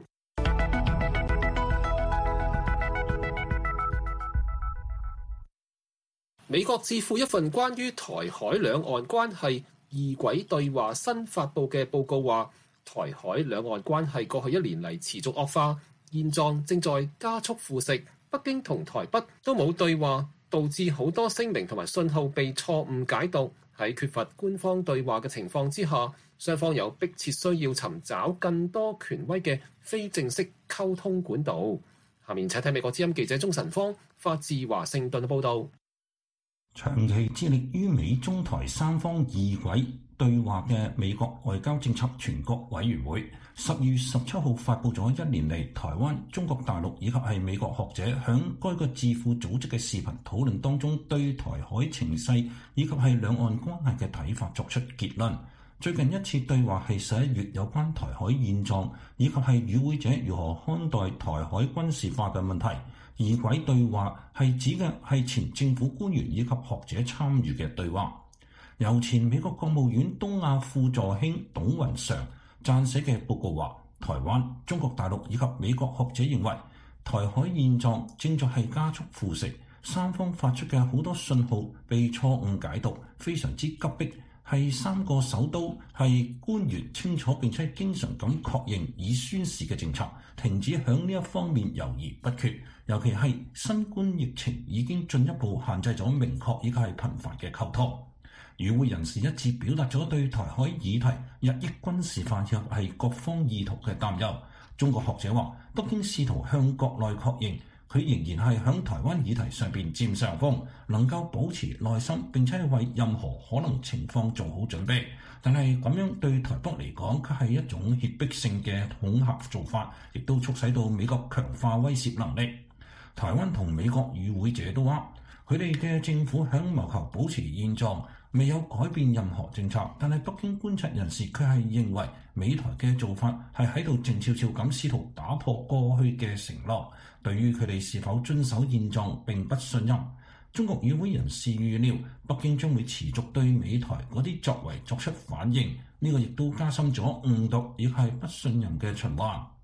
美國智庫一份關於台海兩岸關係異軌對話新發布嘅報告話，台海兩岸關係過去1年嚟持續惡化，現狀正在加速腐蝕。北京同台北都冇對話，導致好多聲明同埋信號被錯誤解讀。喺缺乏官方對話嘅情況之下，雙方有迫切需要尋找更多權威嘅非正式溝通管道。下面請睇美國之音記者鍾晨芳發自華盛頓嘅報導。 長期致力於美中台三方異軌對話嘅美國外交政策全國委員會10月17號發布咗1年嚟台灣、中國大陸以及係美國學者響該個智庫組織嘅視頻討論當中對台海情勢以及係兩岸關係嘅睇法作出結論。最近一次對話係11月有關台海現狀以及係與會者如何看待台海軍事化嘅問題。異軌對話係指嘅係前政府官員以及學者參與嘅對話。由前美國國務院東亞副助卿董雲常撰寫嘅報告話，台灣、中國大陸以及美國學者認為台海現狀正在係加速腐蝕，三方發出嘅好多信號被錯誤解讀，非常之急迫，係3個首都係官員清楚並且經常咁確認已宣示嘅政策，停止響呢一方面猶豫不決。尤其係新冠疫情已經進一步限制咗明確以及係頻繁嘅溝通。與會人士一致表達咗對台海議題日益軍事化又係各方意圖嘅擔憂。中國學者話，北京試圖向國內確認佢仍然係響台灣議題上邊佔上風，能夠保持耐心並且為任何可能情況做好準備。但係咁樣對台北嚟講，卻係一種脅迫性嘅恐嚇做法，亦都促使到美國強化威懾能力。台灣同美國與會者都話，佢哋嘅政府響謀求保持現狀，未有改變任何政策。但係北京觀察人士卻係認為，美台嘅做法係喺度靜悄悄咁試圖打破過去嘅承諾，對於佢哋是否遵守現狀並不信任。中國與會人士預料，北京將會持續對美台嗰啲作為作出反應，呢個亦都加深咗誤讀亦係不信任嘅循環。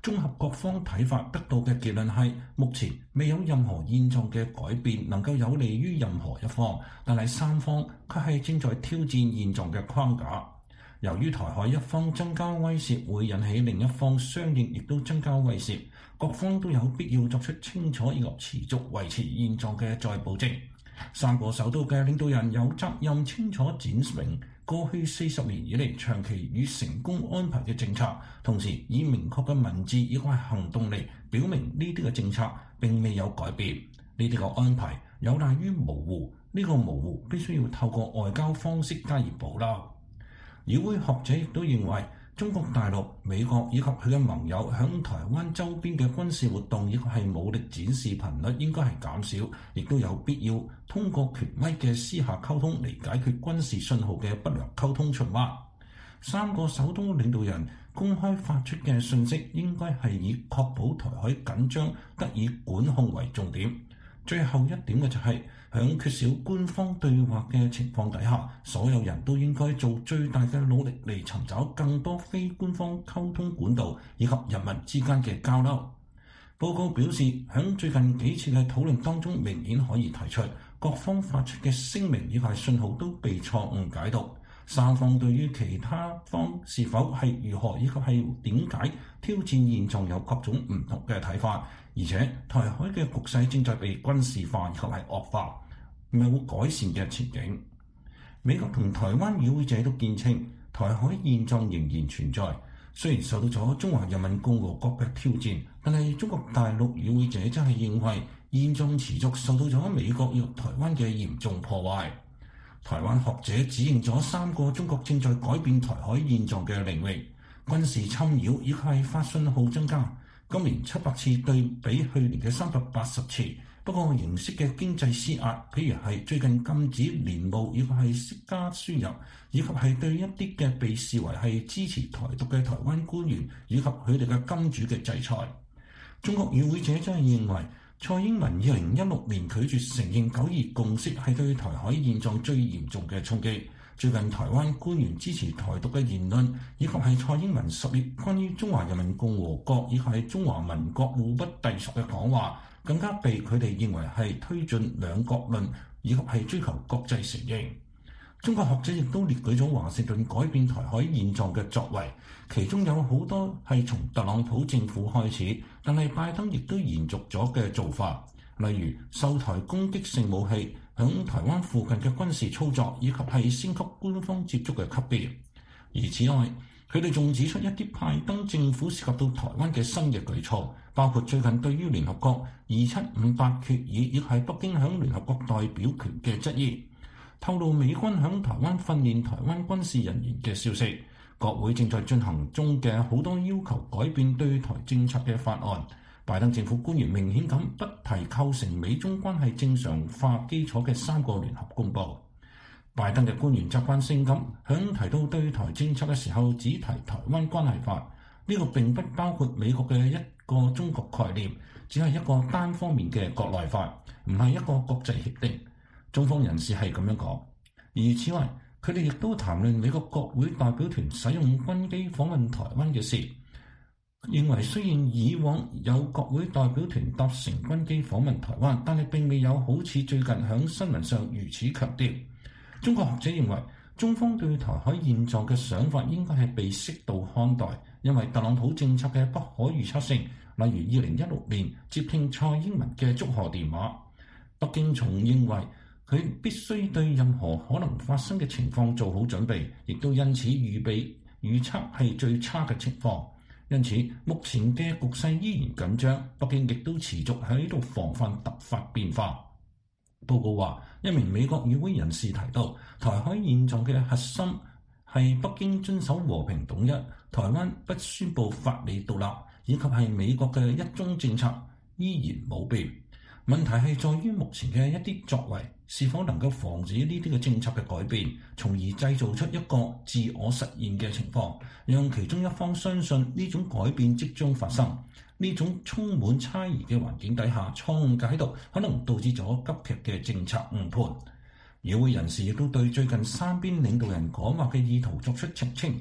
綜合各方睇法得到嘅結論係，目前未有任何現狀嘅改變能夠有利於任何一方，但係三方卻係正在挑戰現狀嘅框架。由於台海一方增加威懾會引起另一方相應亦都增加威懾，各方都有必要作出清楚以及持續維持現狀嘅再保證。三個首都嘅領導人有責任清楚展明過去40年以嚟長期與成功安排嘅政策，同時以明確嘅文字以及行動嚟表明呢啲嘅政策並未有改變。呢啲嘅安排有賴於模糊，呢個模糊必須要透過外交方式加以保留。與會學者亦都認為，中國大陸、美國以及佢嘅盟友響台灣周邊嘅軍事活動以及係武力展示頻率應該係減少，亦都有必要通過權威嘅私下溝通嚟解決軍事信號嘅不良溝通循環。三個首都領導人公開發出嘅訊息應該係以確保台海緊張得以管控為重點。最後一點嘅就係，響缺少官方對話嘅情況底下，所有人都應該做最大嘅努力嚟尋找更多非官方溝通管道以及人民之間嘅交流。報告表示，響最近幾次嘅討論當中，明顯可以提出各方發出嘅聲明以及信號都被錯誤解讀。三方對於其他方是否係如何以及係點解挑戰現狀有各種唔同嘅睇法，而且台海嘅局勢正在被軍事化以及係惡化，冇改善嘅前景。美國同台灣與會者都堅稱，台海現狀仍然存在，雖然受到咗中華人民共和國嘅挑戰，但係中國大陸與會者真係認為現狀持續受到咗美國與台灣嘅嚴重破壞。台灣學者指認咗三個中國正在改變台海現狀嘅領域，軍事侵擾以及係發信號增加，今年700次對比去年嘅380次。不過形式嘅經濟施壓，譬如係最近禁止聯務以及係息加輸入，以及係對一啲嘅被視為係支持台獨嘅台灣官員以及佢哋嘅金主嘅制裁。中國與會者真係認為，蔡英文2016年拒絕承認9·2共識係對台海現狀最嚴重嘅衝擊。最近台灣官員支持台獨嘅言論，以及係蔡英文10月關於中華人民共和國以及係中華民國互不隸屬嘅講話，更加被佢哋認為係推進兩國論，以及係追求國際承認。中國學者亦都列舉咗華盛頓改變台海現狀嘅作為，其中有好多係從特朗普政府開始，但係拜登亦都延續咗嘅做法，例如售台攻擊性武器、響台灣附近嘅軍事操作，以及係升級官方接觸嘅級別。而此外，佢哋仲指出一啲拜登政府涉及到台灣嘅新嘅舉措，包括最近對於聯合國2758決議以及係北京響聯合國代表權嘅質疑，透露美軍響台灣訓練台灣軍事人員嘅消息。國會正在進行中嘅好多要求改變對台政策嘅法案，拜登政府官員明顯咁不提構成美中關係正常化基礎嘅3個聯合公報。拜登嘅官員習慣性咁響提到對台政策嘅時候，只提台灣關係法，呢個並不包括美國嘅一個中國概念，只係一個單方面嘅國內法，唔係一個國際協定。中方人士係咁樣講。而此外，佢哋亦都談論美國國會代表團使用軍機訪問台灣嘅事，認為雖然以往有國會代表團搭乘軍機訪問台灣，但係並未有好似最近響新聞上如此強調。中國學者認為，中方對台海現狀嘅想法應該係被適度看待，因為特朗普政策嘅不可預測性，例如2016年接聽蔡英文嘅祝賀電話，北京仲認為佢必須對任何可能發生嘅情況做好準備，亦都因此預測係最差嘅情況。因此，目前嘅局勢依然緊張，北京亦都持續喺度防範突發變化。報告話，一名美國與會人士提到，台海現狀嘅核心係北京遵守和平統一，台灣不宣布法理獨立，以及係美國嘅一中政策依然冇變。問題係在於目前嘅一啲作為是否能夠防止呢啲嘅政策嘅改變，從而製造出一個自我實現嘅情況，讓其中一方相信呢種改變即將發生。呢種充滿猜疑嘅環境底下，錯誤解讀可能導致咗急劇嘅政策誤判。與會人士亦都對最近三邊領導人講話嘅意圖作出澄清。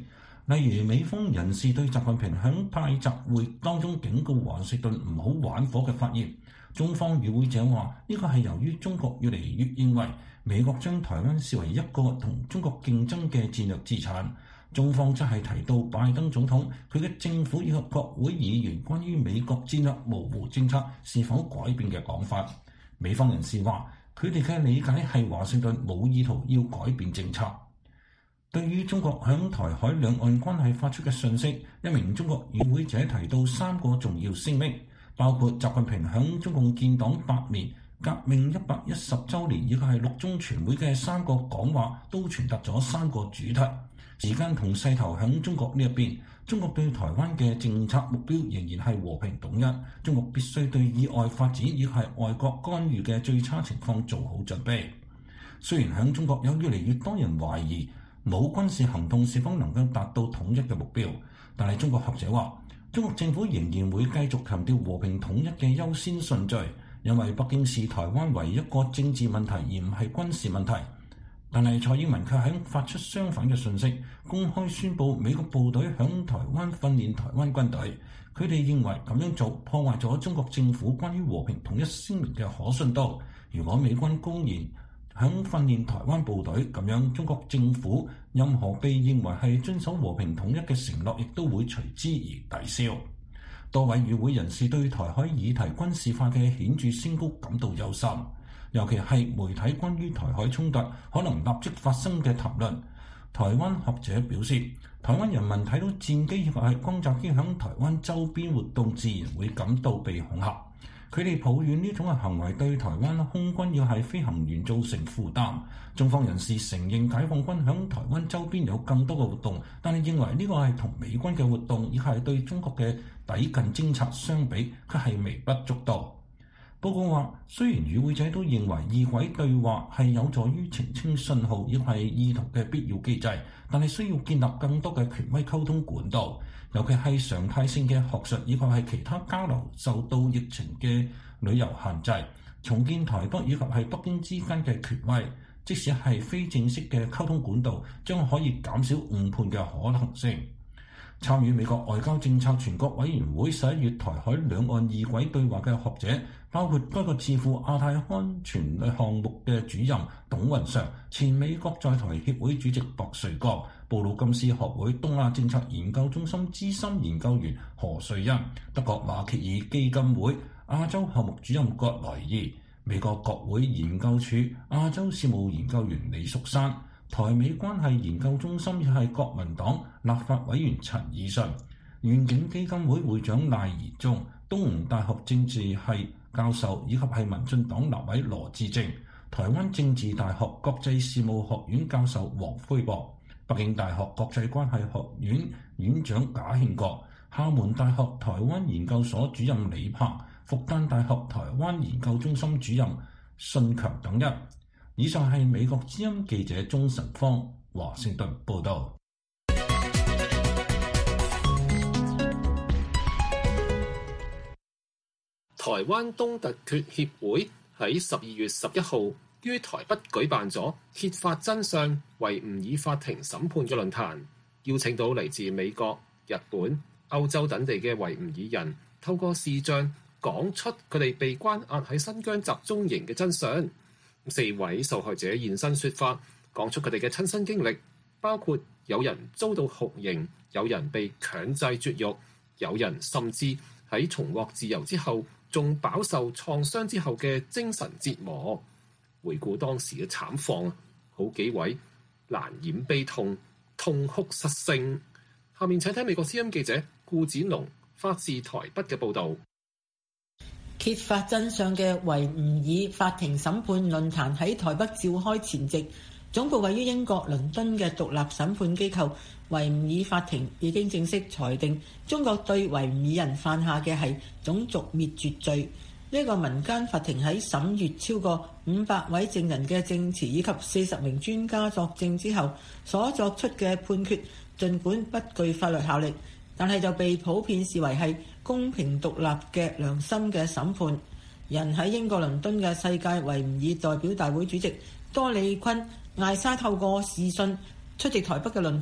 例如美方人士對習近平響拜習會當中警告華盛頓唔好玩火嘅發言。中方與會者話，呢個係由於中國越嚟越認為美國將台灣視為一個同中國競爭嘅戰略資產。中方則係提到拜登總統佢嘅政府以及國會議員關於美國戰略模糊政策是否改變嘅講法。美方人士話，佢哋嘅理解係華盛頓冇意圖要改變政策。對於中國響台海兩岸關係發出嘅訊息，一名中國與會者提到3個重要聲明，包括習近平響中共建黨100年、革命110週年以及係6中全會嘅3個講話，都傳達咗3個主題。時間同勢頭響中國呢一邊，中國對台灣嘅政策目標仍然係和平統一。中國必須對意外發展以及係外國干預嘅最差情況做好準備。雖然響中國有越嚟越多人懷疑冇軍事行動是否能夠達到統一嘅目標，但係中國學者話，中國政府仍然會繼續強調和平統一嘅優先順序，因為北京視台灣為一個政治問題而唔係軍事問題。但係蔡英文卻喺發出相反嘅訊息，公開宣布美國部隊響台灣訓練台灣軍隊。佢哋認為咁樣做破壞咗中國政府關於和平統一聲明嘅可信度。如果美軍公然響訓練台灣部隊，咁樣中國政府任何被認為係遵守和平統一嘅承諾亦都會隨之而抵消。多位與會人士對台海議題軍事化嘅顯著升高感到憂心，尤其係媒體關於台海衝突可能立即發生嘅談論。台灣學者表示，台灣人民睇到戰機以及係轟炸機響台灣周邊活動，自然會感到被恐嚇。佢哋抱怨呢種嘅行為對台灣空軍要係飛行員造成負擔。中方人士承認解放軍響台灣周邊有更多嘅活動，但係認為呢個係同美軍嘅活動以及係對中國嘅抵近偵察相比，卻係微不足道。報告話，雖然與會者都認為異軌對話係有助於澄清信號亦係意圖嘅必要機制，但係需要建立更多嘅權威溝通管道，尤其係常態性嘅學術以及係其他交流受到疫情嘅旅遊限制，重建台北以及係北京之間嘅權威，即使係非正式嘅溝通管道，將可以減少誤判嘅可能性。參與美國外交政策全國委員會11月台海兩岸異軌對話嘅學者，包括該個智庫亞太安全項目嘅主任董雲尚、前美國在台協會主席博瑞國、布魯金斯學會東亞政策研究中心資深研究員何瑞恩、德國馬歇爾基金會亞洲項目主任葛萊爾、美國國會研究處亞洲事務研究員李淑珊、台美關係研究中心亦係國民黨立法委員陳以信、願景基金會會長賴宜中、東吳大學政治系教授以及係民進黨立委羅致政、台灣政治大學國際事務學院教授黃輝博、北京大學國際關係學院院長賈慶國、廈門大學台灣研究所主任李鵬、復旦大學台灣研究中心主任信強等人。以上係美國之音記者鍾晨芳華盛頓報道。 台灣東突厥協會喺12月11號於台北舉辦咗揭發真相維吾爾法庭審判嘅論壇，邀請到嚟自美國、日本、歐洲等地嘅維吾爾人，透過視像講出佢哋被關押喺新疆集中營嘅真相。4位受害者現身說法，講出佢哋嘅親身經歷，包括有人遭到酷刑，有人被強制絕育，有人甚至喺重獲自由之後仲飽受創傷之後嘅精神折磨。回顧當時嘅慘況，好幾位難掩悲痛，痛哭失聲。下面請睇美國之音記者顧展龍發自台北嘅報導。 揭發真相嘅維吾爾法庭審判論壇喺台北召開前夕，總部位於英國倫敦嘅獨立審判機構維吾爾法庭已經正式裁定中國對維吾爾人犯下嘅係種族滅絕罪。呢個民間法庭喺審閱超過500位證人嘅證詞以及40名專家作證之後所作出嘅判決，儘管不具法律效力，但係就被普遍視為係公平獨立嘅良心嘅審判。人喺英國倫敦嘅世界維吾爾代表大會主席多利坤艾莎透過視訊出席台北嘅論壇，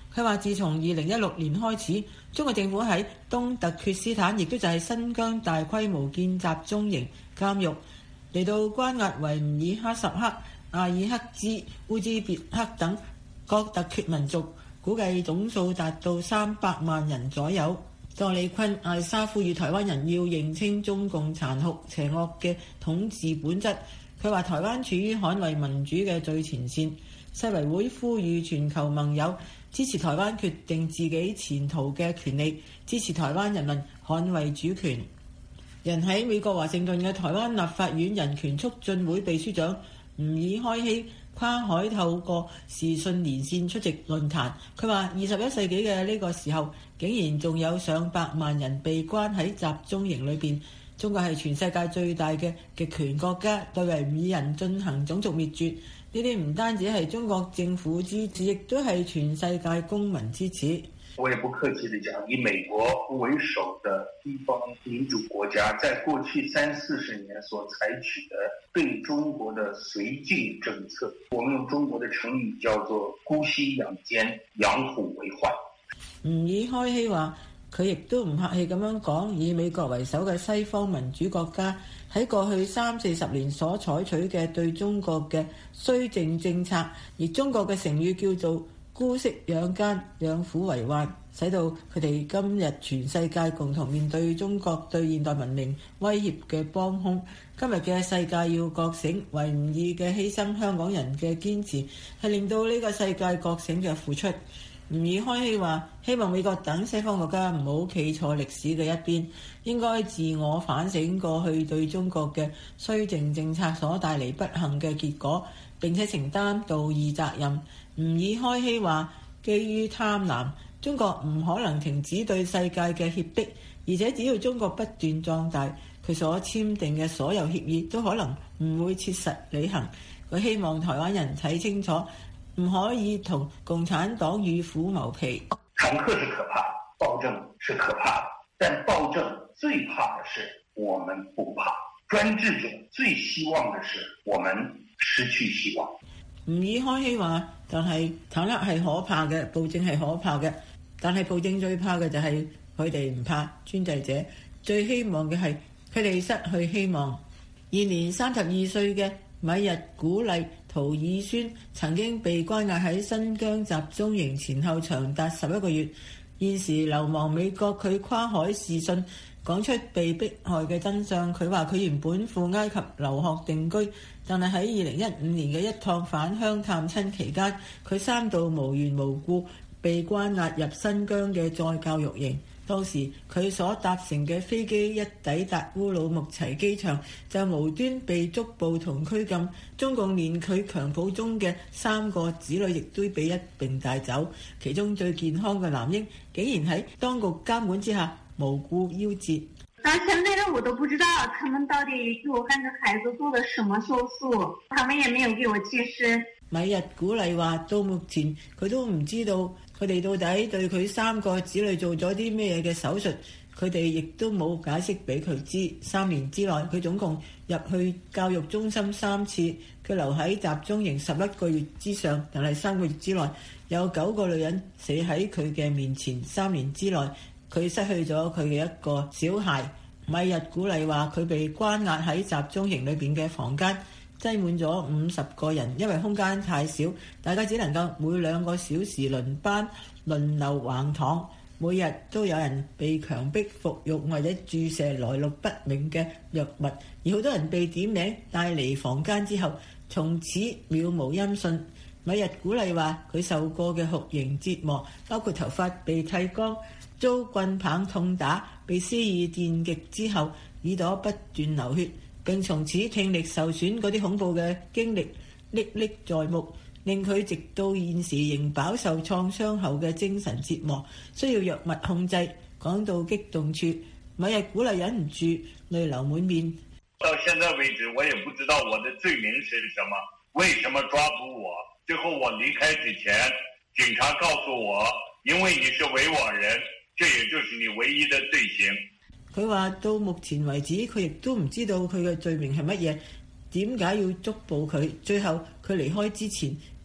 佢話自從2016年開始，中國政府喺東突厥斯坦，亦都就係新疆大規模建集中營監獄，嚟到關押維吾爾、哈薩克、阿爾克孜、烏茲別克等各突厥民族，估計總數達到300萬人左右。多利坤艾沙呼籲台灣人要認清中共殘酷邪惡嘅統治本質。佢話台灣處於捍衛民主嘅最前線，世維會呼籲全球盟友支持台灣決定自己前途嘅權利，支持台灣人民捍衛主權。人喺美國華盛頓嘅台灣立法院人權促進會秘書長吳爾開希跨海透過視訊連線出席論壇。佢話21世紀嘅呢個時候，竟然仲有上百萬人被關喺集中營裏邊。中國係全世界最大嘅極權國家，對維吾爾人進行種族滅絕，呢啲唔單止係中國政府支持，亦都係全世界公民支持。 我也不客氣地講，以美國為首的地方民主國家，在過去30-40年所採取的對中國的綏靖政策，我們用中國的成語叫做姑息養奸，養虎為患。 吳爾開希話，佢亦都唔客氣咁樣講，以美國為首嘅西方民主國家喺過去30-40年所採取嘅對中國嘅綏靖政策，而中國嘅成語叫做姑息養奸，養虎為患，使到佢哋今日全世界共同面對中國對現代文明威脅嘅幫兇。今日嘅世界要覺醒，維吾爾嘅犧牲，香港人嘅堅持，係令到呢個世界覺醒嘅付出。吳爾開希話，希望美國等西方國家唔好企錯歷史嘅一邊，應該自我反省過去對中國嘅綏靖政策所帶嚟不幸嘅結果，並且承擔道義責任。吳爾開希話，基於貪婪，中國唔可能停止對世界嘅脅迫，而且只要中國不斷壯大，佢所簽訂嘅所有協議都可能唔會切實履行。佢希望台灣人睇清楚，唔可以同共產黨與虎謀皮。 坦克是可怕，暴政是可怕，但暴政最怕的是我們不怕，專制者最希望的是我們失去希望。 吳爾開希話，但係坦克係可怕嘅，暴政係可怕嘅，但係暴政最怕嘅就係佢哋唔怕，專制者最希望嘅係佢哋失去希望。現年32歲嘅米日古麗圖爾孫曾經被關押喺新疆集中營前後長達11個月，現時流亡美國。佢跨海視訊講出被迫害嘅真相。佢話佢原本赴埃及留學定居，但係喺2015年嘅一趟返鄉探親期間，佢3度無緣無故被關押入新疆嘅再教育營。當時佢所搭乘嘅飛機一抵達烏魯木齊機場，就無端被捉捕同拘禁。中共連佢襁褓中嘅3個子女亦都被一併帶走，其中最健康嘅男嬰竟然喺當局監管之下無故夭折。 到現在的我都不知道他們到底給我和孩子做了什麼手術，他們也沒有給我解釋。 米日古麗話，到目前佢都唔知道佢哋到底對佢3個子女做咗啲咩嘅手術，佢哋亦都冇解釋俾佢知。3年之內，佢總共入去教育中心3次，佢留喺集中營11個月之上，但係3個月之內有9個女人死喺佢嘅面前。3年之內，佢失去咗佢嘅一個小孩。米日古麗話，佢被關押喺集中營裏邊嘅房間擠滿咗50個人，因為空間太少，大家只能夠每2個小時輪班輪流橫躺，每日都有人被強迫服用或者注射來歷不明嘅藥物，而好多人被點名帶離房間之後，從此渺無音訊。米日古麗話，佢受過嘅酷刑折磨包括頭髮被剃光、遭棍棒痛打、被施以電擊之後耳朵不斷流血，並從此聽力受損。嗰啲恐怖嘅經歷歷歷在目，令佢直到現時仍飽受創傷後嘅精神折磨，需要藥物控制。講到激動處，米日古麗忍唔住淚流滿面。 到現在為止，我也不知道我的罪名是什麼，為什麼抓捕我？最後我離開之前，警察告訴我，因為你是維吾爾人，這也就是你唯一的罪行。 佢話到目前為止，佢亦都唔知道佢嘅罪名係乜嘢，點解要捉捕佢。最後佢離開之前，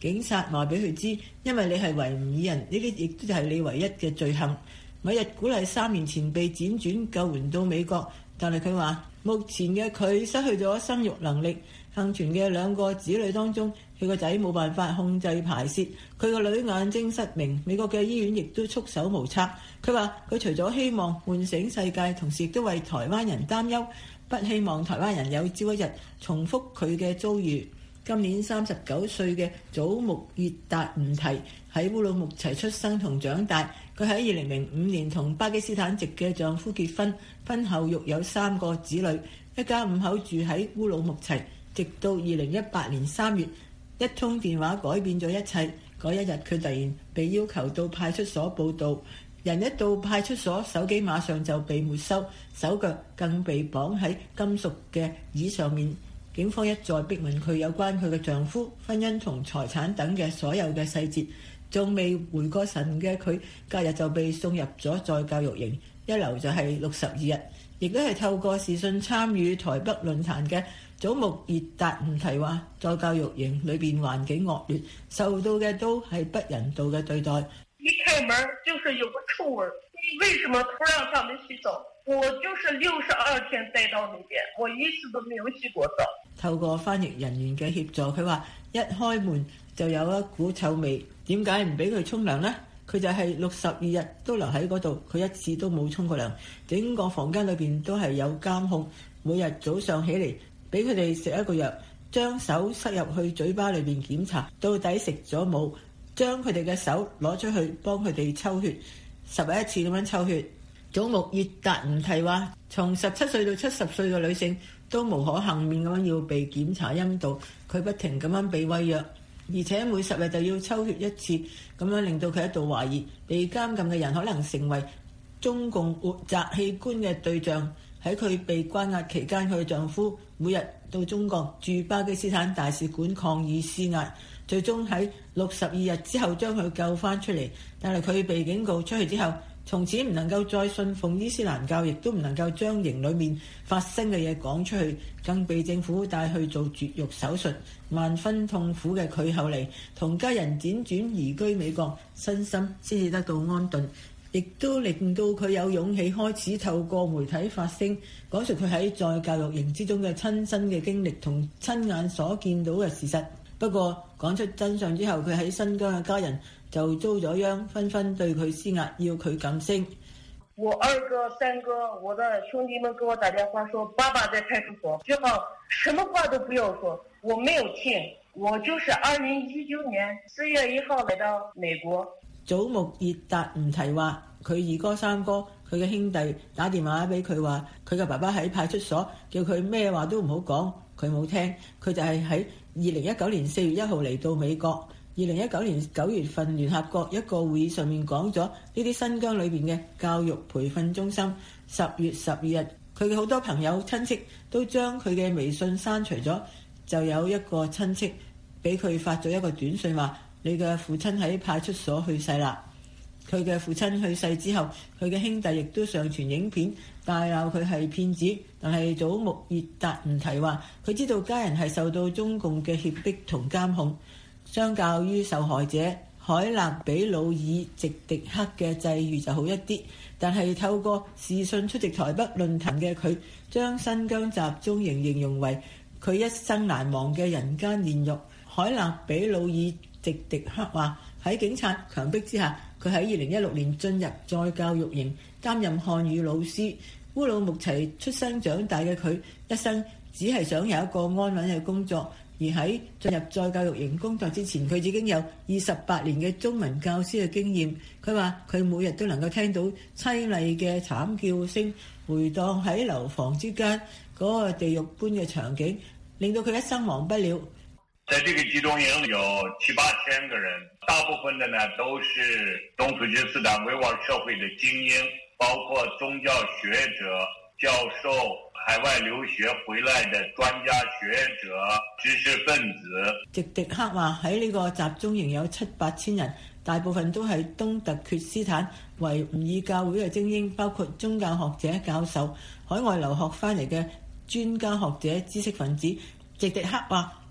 警察話俾佢知，因為你係維吾爾人，呢啲亦都係你唯一嘅罪行。米日古麗3年前被輾轉救援到美國，但係佢話目前嘅佢失去咗生育能力，幸存嘅2個子女當中，佢個仔冇辦法控制排泄，佢個女眼睛失明，美國嘅醫院亦都束手無策。佢話佢除咗希望喚醒世界，同時亦都為台灣人擔憂，不希望台灣人有朝一日重複佢嘅遭遇。今年39歲嘅祖穆熱達吾提喺烏魯木齊出生同長大。佢喺2005年同巴基斯坦籍嘅丈夫結婚，婚後育有3個子女，一家5口住喺烏魯木齊。直到2018年3月，一通電話改變咗一切。嗰一日佢突然被要求到派出所報到，人一到派出所，手機馬上就被沒收，手腳更被綁喺金屬嘅椅上面。警方一再逼問佢有關佢嘅丈夫、婚姻同財產等嘅所有嘅細節，仲未回過神嘅佢，隔日就被送入咗再教育營，一留就係62日。亦都係透過視訊參與台北論壇嘅祖穆熱達吾提話，再教育營裏邊環境惡劣，受到嘅都係不人道嘅對待。 一開門就是有個臭味，你為什麼不讓他們洗澡？我就是62天待到那邊，我一次都沒有洗過澡。 透過翻譯人員嘅協助，佢話一開門就有一股臭味，點解唔俾佢沖涼呢？佢就係62日都留喺嗰度，佢一次都冇沖過涼。整個房間裏邊都係有監控，每日早上起嚟俾佢哋食一個藥，將手塞入去嘴巴裏邊檢查到底食咗冇，將佢哋嘅手攞出去幫佢哋抽血，11次咁樣抽血。祖穆熱達吾提話，從17歲到70歲嘅女性都無可幸免咁樣要被檢查陰道，佢不停咁樣被餵藥，而且每10日就要抽血一次，咁樣令到佢一度懷疑被監禁嘅人可能成為中共活摘器官嘅對象。喺佢被關押期間，佢嘅丈夫每日到中國駐巴基斯坦大使館抗議施壓，最終喺62日之後將佢救翻出嚟。但係佢被警告出去之後，從此唔能夠再信奉伊斯蘭教，亦都唔能夠將營裏面發生嘅嘢講出去，更被政府帶去做絕育手術。萬分痛苦嘅佢後嚟同家人輾轉移居美國，身心先至得到安頓，亦都令到佢有勇氣開始透過媒體發聲，講述佢喺在教育營之中嘅親身嘅經歷同親眼所見到嘅事實。不過講出真相之後，佢喺新疆嘅家人就遭咗殃，紛紛對佢施壓，要佢噤聲。 我2哥、3哥，我的兄弟們給我打電話說，爸爸在派出所，最好什麼話都不要說。我沒有騙，我就是2019年4月1號來到美國。 祖穆熱達吾提話，佢2哥3哥，佢嘅兄弟打電話俾佢話，佢嘅爸爸喺派出所叫佢咩話都唔好講，佢冇聽。佢就係喺2019年4月1號嚟到美國。2019年9月份，聯合國一個會議上面講咗呢啲新疆裏邊嘅教育培訓中心。10月12日，佢嘅好多朋友親戚都將佢嘅微信刪除咗，就有一個親戚俾佢發咗一個短信話：你嘅父親喺派出所去世啦。佢嘅父親去世之後，佢嘅兄弟亦都上傳影片，大鬧佢係騙子。但係祖穆熱達吾提話，佢知道家人係受到中共嘅脅迫同監控。相較於受害者海納比魯爾席迪克嘅際遇就好一啲，但係透過視訊出席台北論壇嘅佢，將新疆集中營形容為佢一生難忘嘅人間煉獄。海納比魯爾席迪克話，喺警察強迫之下，佢喺2016年進入再教育營擔任漢語老師。烏魯木齊出生長大嘅佢，一生只係想有一個安穩嘅工作。而喺進入再教育營工作之前，佢已經有28年嘅中文教師嘅經驗。佢話佢每日都能夠聽到淒厲嘅慘叫聲回盪喺樓房之間，嗰個地獄般嘅場景令到佢一生忘不了。 在這個集中營有7、8千個人，大部分的呢都是東突厥斯坦維吾爾社會的精英，包括宗教學者、教授、海外留學回來的專家學者、知識分子。 席迪克話喺呢個集中營有7、8千人，大部分都係東突厥斯坦維吾爾教會嘅精英，包括宗教學者、教授、海外留學翻嚟嘅專家學者、知識分子。席迪克話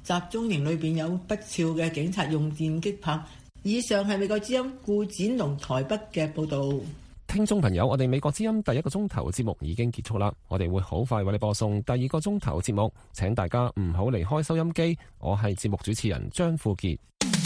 集中營裏邊有不肖嘅警察用電擊棒。以上係美國之音顧展龍台北嘅報導。 聽眾朋友，我哋美國之音第一個鐘頭節目已經結束啦，我哋會好快為你播送第二個鐘頭節目，請大家唔好離開收音機。我係節目主持人張富傑。